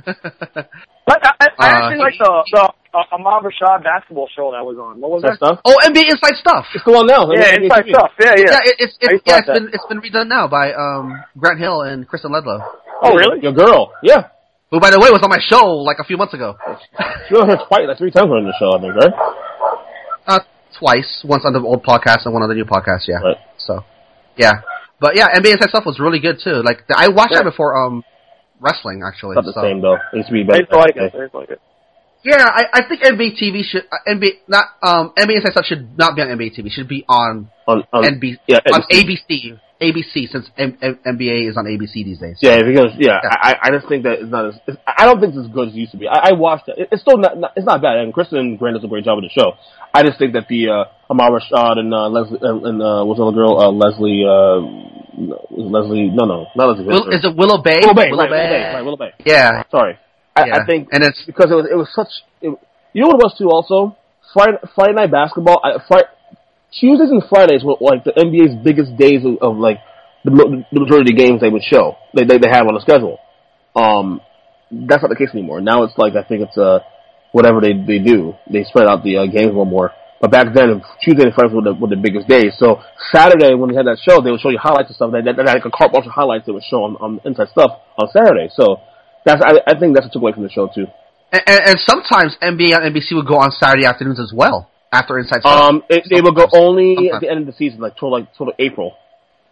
But I, I, I Uh, actually like the the uh, Ahmad Rashad basketball show that was on. What was That that? stuff. Oh, N B A Inside Stuff. It's still on now. Yeah, N B A inside T V. stuff. Yeah, yeah. Yeah, it, it's I it's used to yeah, like it's that. been it's been redone now by um Grant Hill and Kristen Ledlow, Oh, really? Your girl. Yeah. who by the way was on my show like a few months ago. She was on here twice, like three times on the show, I think, right? Uh, twice, once on the old podcast and one on the new podcast. Yeah. Right. So, yeah, but yeah, N B A Inside Stuff was really good too. Like I watched Yeah. that before um wrestling actually. Not the so. same though. It used to be I better. used to like it. I used to like it. Yeah, I, I think N B A T V should uh, N B A not um N B A Inside Stuff should not be on N B A T V. Should be on On, on N B C yeah, on N B C. A B C. A B C since M- M- N B A is on A B C these days. Yeah, because yeah, Yeah. I I just think that it's not as it's, I don't think it's as good as it used to be. I, I watched it. It's still not, not it's not bad. And Kristen Grant does a great job with the show. I just think that the uh, Amar Rashad and uh, Leslie uh, and uh, what's the other girl uh, Leslie uh, no, Leslie no no not Leslie Will, is it Willow Bay? Willow Bay Willow right, Willow Bay right Willow Bay. Yeah, Sorry, I, yeah. I think and it's because it was it was such. It, you know what it was too. Also, Friday Friday night basketball. I, Friday, Tuesdays and Fridays were like the N B A's biggest days of, of like the, the majority of the games they would show. They they, they have on the schedule. Um, that's not the case anymore. Now it's like I think it's uh whatever they they do. They spread out the uh, games a little more. But back then, Tuesday and Fridays were the, were the biggest days. So Saturday, when they had that show, they would show you highlights and stuff. They, they, they had like a carte bunch of highlights they would show on, on Inside Stuff on Saturday. So that's I, I think that's what took away from the show too. and, and, and sometimes N B A on N B C would go on Saturday afternoons as well after Inside Stuff. Um, it, they will go Sometimes. only Sometimes. at the end of the season, like till like till April.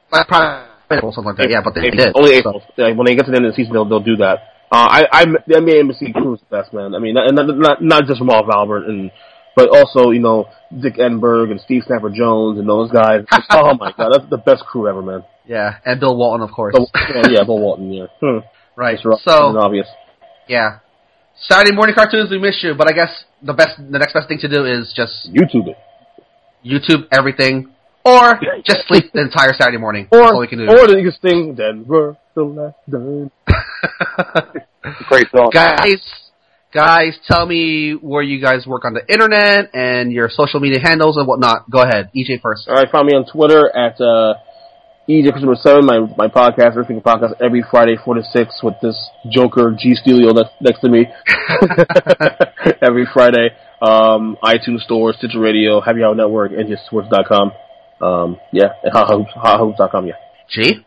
like probably April, something like that. Yeah, but they April. did. Only so. April. Like, when they get to the end of the season, they'll they'll do that. Uh, I I the N B A Embassy crew is the best, man. I mean, not not not, not just Marv Albert and. But also, you know, Dick Enberg and Steve Snapper Jones and those guys. Oh my god, that's the best crew ever, man. Yeah, and Bill Walton, of course. So, yeah, yeah, Bill Walton, yeah. Hmm. Right. That's So, obvious. yeah. Saturday morning cartoons, we miss you, but I guess the best, the next best thing to do is just YouTube it. YouTube everything, or just sleep the entire Saturday morning. Or, That's all we can do. or you can sing Denver, the last dime. Great song. Guys, guys, tell me where you guys work on the internet and your social media handles and whatnot. Go ahead. E J first. Alright, find me on Twitter at, uh, E J Christopher seven, my, my podcast, Everything Podcast, every Friday, four to six, with this Joker, G Stelio, that's next to me. Every Friday. Um, iTunes Store, Stitcher Radio, Happy Hour Network, N J Sports dot com. Um, yeah, and hot hoops dot com, yeah. G?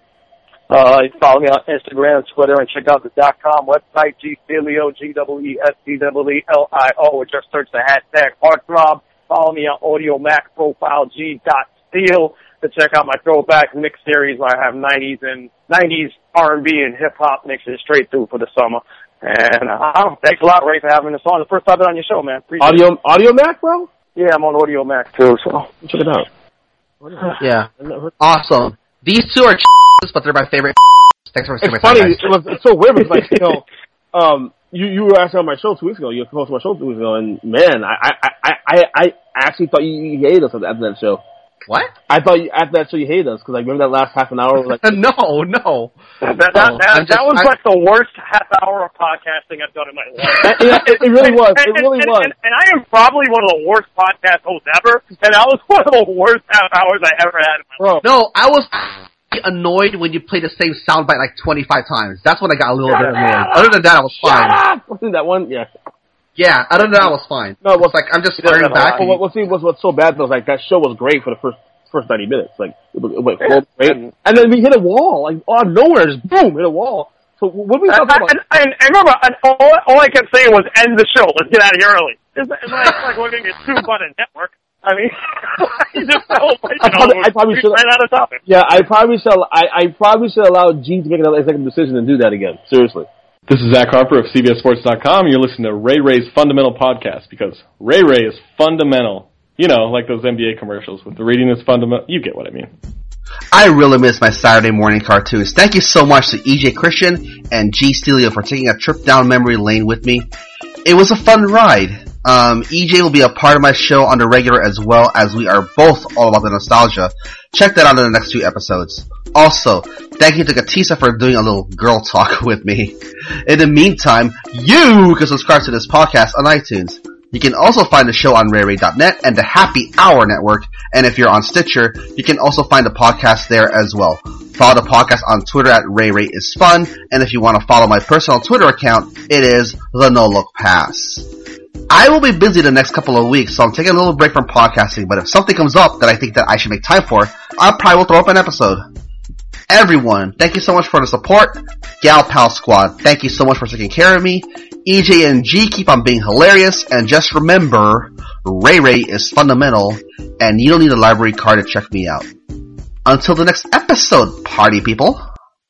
Uh, you can follow me on Instagram, Twitter, and check out the dot com website, G Stelio, G E E S T E E L I O, or just search the hashtag Heartthrob. Follow me on Audio Mac profile, G dot Steel, to check out my throwback mix series where I have nineties and nineties R and B and hip hop mixes straight through for the summer. And uh, thanks a lot, Ray, for having us on. The first time I've been on your show, man. Appreciate Audio, it. Audio Mac, bro? Yeah, I'm on Audio Mac too, so check it out. Yeah. Awesome. These two are but they're my favorite. Thanks for It's my funny. time, It was, it's so weird because, like, you know, um, you, you were asking on my show two weeks ago. You were hosting my show two weeks ago, and man, I, I, I, I, I actually thought you, you hated us after that show. What? I thought you, after that show you hated us because I remember that last half an hour. Like, no, no. That, that, that, Oh, that, just, that was I, like the worst half hour of podcasting I've done in my life. yeah, it, it really was. It And- really and, was. And, and I am probably one of the worst podcast hosts ever, and that was one of the worst half hours I ever had in my life. Bro, no, I was annoyed when you played the same soundbite like twenty-five times. That's when I got a little bit annoyed. Other than that, I was fine. wasn't that one? Yeah. Yeah, other than that, I was fine. No, it's like I'm just doesn't staring have a back. lot. Well, what, what, see, what's, what's so bad though is like that show was great for the first first ninety minutes. Like, it, it went Yeah. great, and then we hit a wall. Like, out of nowhere, just boom, hit a wall. So what we And, talking about? and, and, and remember, and all, all I kept saying was, end the show. Let's get out of here early. It's, it's like, it's like we're going to get sued by the network. I mean, you just know, you I probably, know, I probably we should. ran out of topics. Yeah, I probably should. I, I probably should allow Gene to make another executive decision and do that again. Seriously. This is Zach Harper of C B S Sports dot com. You're listening to Ray Ray's Fundamental Podcast because Ray Ray is fundamental. You know, like those N B A commercials with the reading is fundamental. You get what I mean. I really miss my Saturday morning cartoons. Thank you so much to E J Christian and G Stelio for taking a trip down memory lane with me. It was a fun ride. Um, E J will be a part of my show on the regular as well, as we are both all about the nostalgia. Check that out in the next two episodes. Also, thank you to Katisa for doing a little girl talk with me. In the meantime, you can subscribe to this podcast on iTunes. You can also find the show on Ray Ray dot net and the Happy Hour Network. And if you're on Stitcher, you can also find the podcast there as well. Follow the podcast on Twitter at Ray Ray is Fun. And if you want to follow my personal Twitter account, it is the No Look Pass. I will be busy the next couple of weeks, so I'm taking a little break from podcasting. But if something comes up that I think that I should make time for, I probably will throw up an episode. Everyone, thank you so much for the support. Gal Pal Squad, thank you so much for taking care of me. E J and G, keep on being hilarious. And just remember, Ray Ray is fundamental, and you don't need a library card to check me out. Until the next episode, party people.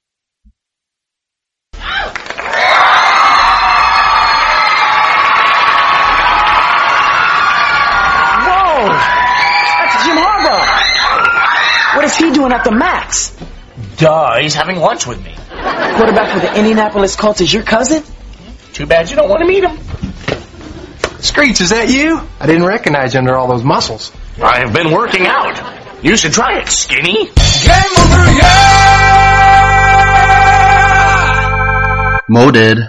Whoa! That's Jim Harbaugh! What is he doing at the Max? Duh, he's having lunch with me. Quarterback for the Indianapolis Colts is your cousin? Too bad you don't want to meet him. Screech, is that you? I didn't recognize you under all those muscles. I have been working out. You should try it, skinny. Game over, yeah! Moded.